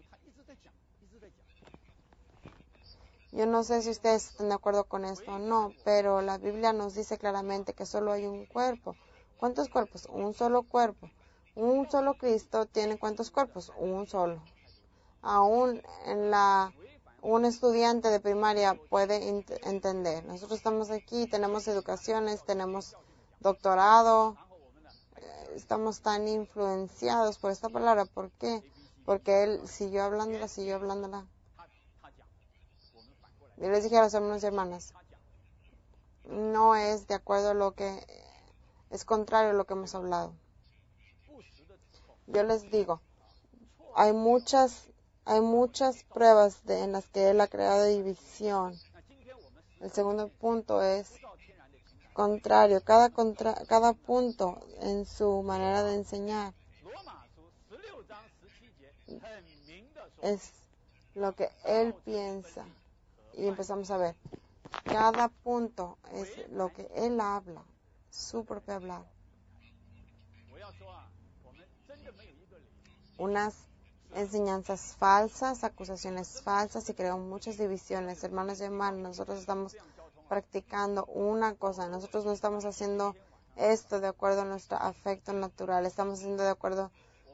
Speaker 1: Yo no sé si ustedes están de acuerdo con esto o no, pero la Biblia nos dice claramente que solo hay un cuerpo. ¿Cuántos cuerpos? Un solo cuerpo. Un solo Cristo tiene ¿cuántos cuerpos? Un solo. Aún un estudiante de primaria puede entender. Nosotros estamos aquí, tenemos educaciones, tenemos doctorado, estamos tan influenciados por esta palabra. ¿Por qué? Porque él siguió hablándola. Yo les dije a los hermanos y hermanas, no es de acuerdo a lo que es contrario a lo que hemos hablado. Yo les digo, hay muchas pruebas en las que él ha creado división. El segundo punto es contrario, cada punto en su manera de enseñar es lo que él piensa. Y empezamos a ver, cada punto es lo que él habla, su propio hablar. Unas enseñanzas falsas, acusaciones falsas y creó muchas divisiones. Hermanos y hermanas, nosotros estamos practicando una cosa. Nosotros no estamos haciendo esto de acuerdo a nuestro afecto natural. Estamos haciendo de acuerdo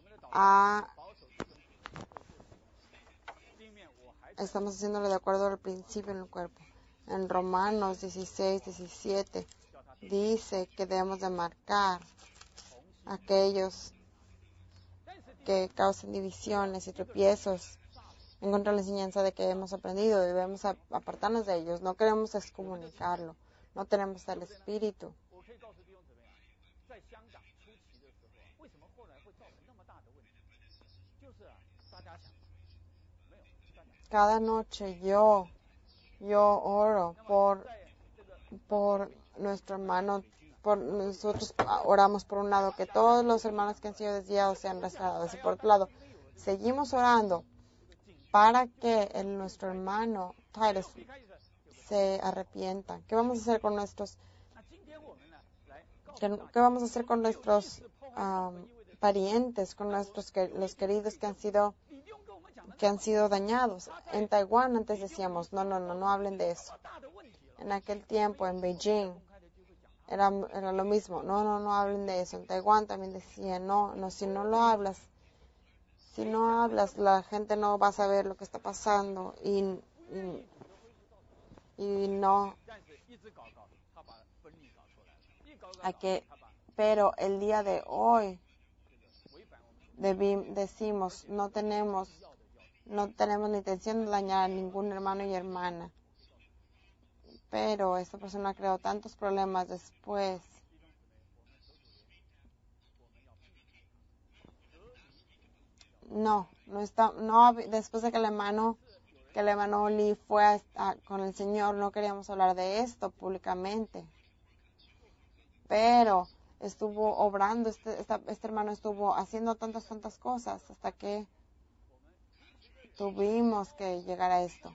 Speaker 1: estamos haciéndolo de acuerdo al principio en el cuerpo. En Romanos 16:17 dice que debemos de marcar aquellos que causan divisiones y tropiezos en contra de la enseñanza de que hemos aprendido. Debemos apartarnos de ellos. No queremos excomunicarlo. No tenemos el espíritu. Cada noche yo oro por nuestro hermano, nosotros oramos por un lado que todos los hermanos que han sido desviados sean restaurados, y por otro lado seguimos orando para que nuestro hermano Titus se arrepienta. ¿Qué vamos a hacer con nuestros parientes, con los queridos que han sido dañados? En Taiwán antes decíamos, no hablen de eso. En aquel tiempo, en Beijing, era lo mismo, no hablen de eso. En Taiwán también decían, si no hablas, la gente no va a saber lo que está pasando y no. Pero el día de hoy decimos, no tenemos la intención de dañar a ningún hermano y hermana. Pero esta persona creó tantos problemas después. Después de que el hermano Lee fue con el Señor, no queríamos hablar de esto públicamente. Pero estuvo obrando, este hermano estuvo haciendo tantas cosas hasta que tuvimos que llegar a esto.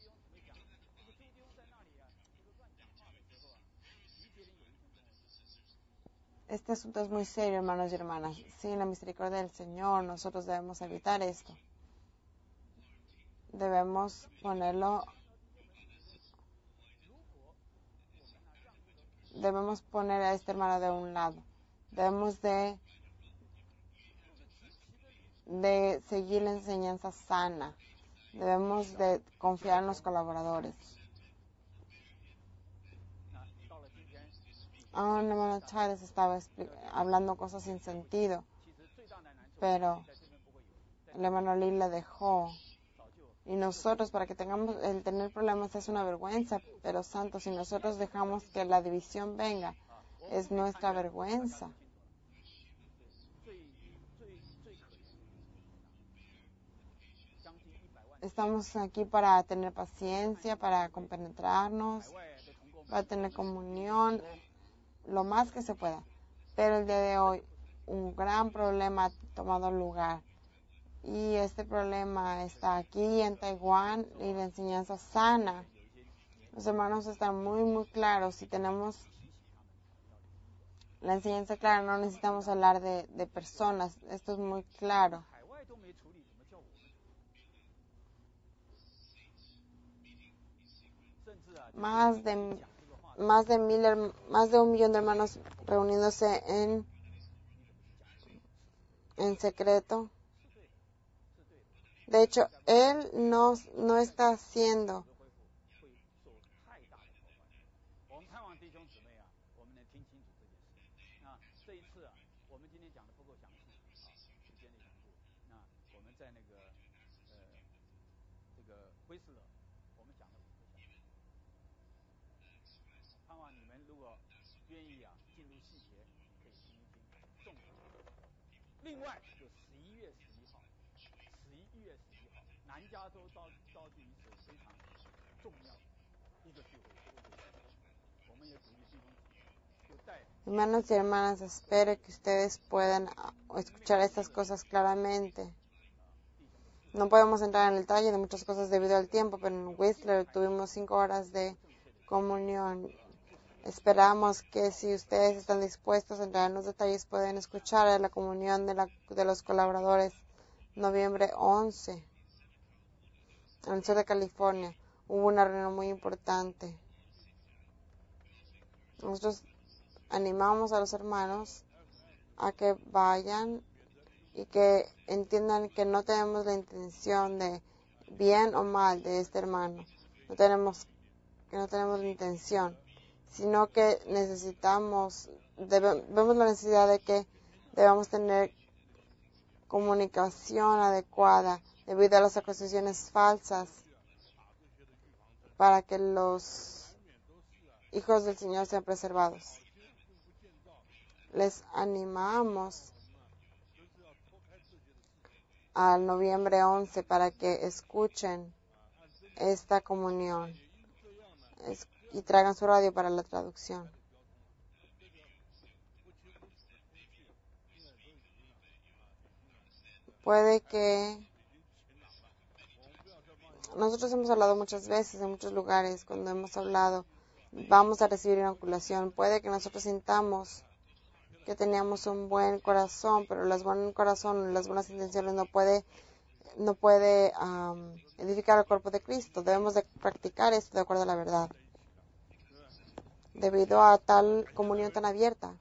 Speaker 1: Este asunto es muy serio, hermanos y hermanas. Sin la misericordia del Señor, nosotros debemos evitar esto. Debemos poner a este hermano de un lado. Debemos de seguir la enseñanza sana. Debemos de confiar en los colaboradores. El hermano Chávez estaba hablando cosas sin sentido, pero el hermano Lee le dejó. Y nosotros, para que el tener problemas es una vergüenza, pero santos, si nosotros dejamos que la división venga, es nuestra vergüenza. Estamos aquí para tener paciencia, para compenetrarnos, para tener comunión. lo más que se pueda. Pero el día de hoy un gran problema ha tomado lugar. Y este problema está aquí en Taiwán y la enseñanza sana. Los hermanos están muy claros. Si tenemos la enseñanza clara, no necesitamos hablar de personas. Esto es muy claro. Más de 1 millón de hermanos reuniéndose en secreto. De hecho, él no está haciendo. Hermanos y hermanas, espero que ustedes puedan escuchar estas cosas claramente. No podemos entrar en el detalle de muchas cosas debido al tiempo, pero en Whistler tuvimos 5 horas de comunión. Esperamos que si ustedes están dispuestos a entrar en los detalles, pueden escuchar la comunión de los colaboradores noviembre 11 en el sur de California. Hubo una reunión muy importante. Nosotros animamos a los hermanos a que vayan y que entiendan que no tenemos la intención de bien o mal de este hermano. No tenemos la intención, sino que vemos la necesidad de que debamos tener comunicación adecuada debido a las acusaciones falsas para que los hijos del Señor sean preservados. Les animamos al noviembre 11 para que escuchen esta comunión y traigan su radio para la traducción. Puede que nosotros hemos hablado muchas veces en muchos lugares cuando hemos hablado vamos a recibir inoculación. Puede que nosotros sintamos que teníamos un buen corazón, pero las buenas intenciones no puede edificar el cuerpo de Cristo. Debemos de practicar esto de acuerdo a la verdad. Debido a tal comunión tan abierta.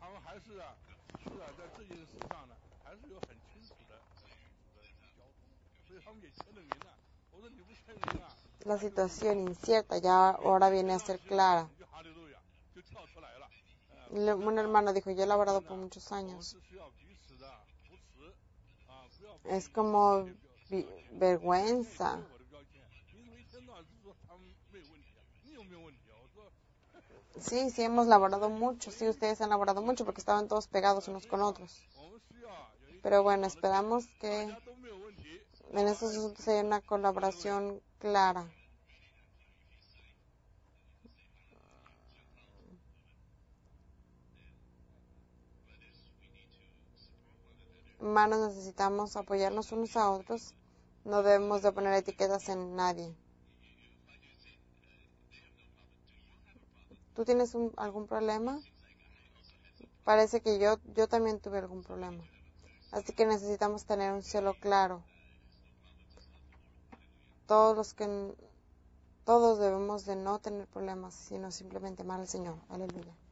Speaker 1: La situación incierta ya ahora viene a ser clara. Un hermano dijo, yo he laborado por muchos años. Es como vergüenza. Sí, hemos laborado mucho. Sí, ustedes han laborado mucho porque estaban todos pegados unos con otros. Pero bueno, esperamos que en estos asuntos haya una colaboración clara. Hermanos, necesitamos apoyarnos unos a otros. No debemos de poner etiquetas en nadie. ¿Tú tienes algún problema? Parece que yo también tuve algún problema. Así que necesitamos tener un cielo claro. Todos debemos de no tener problemas, sino simplemente amar al Señor. Aleluya.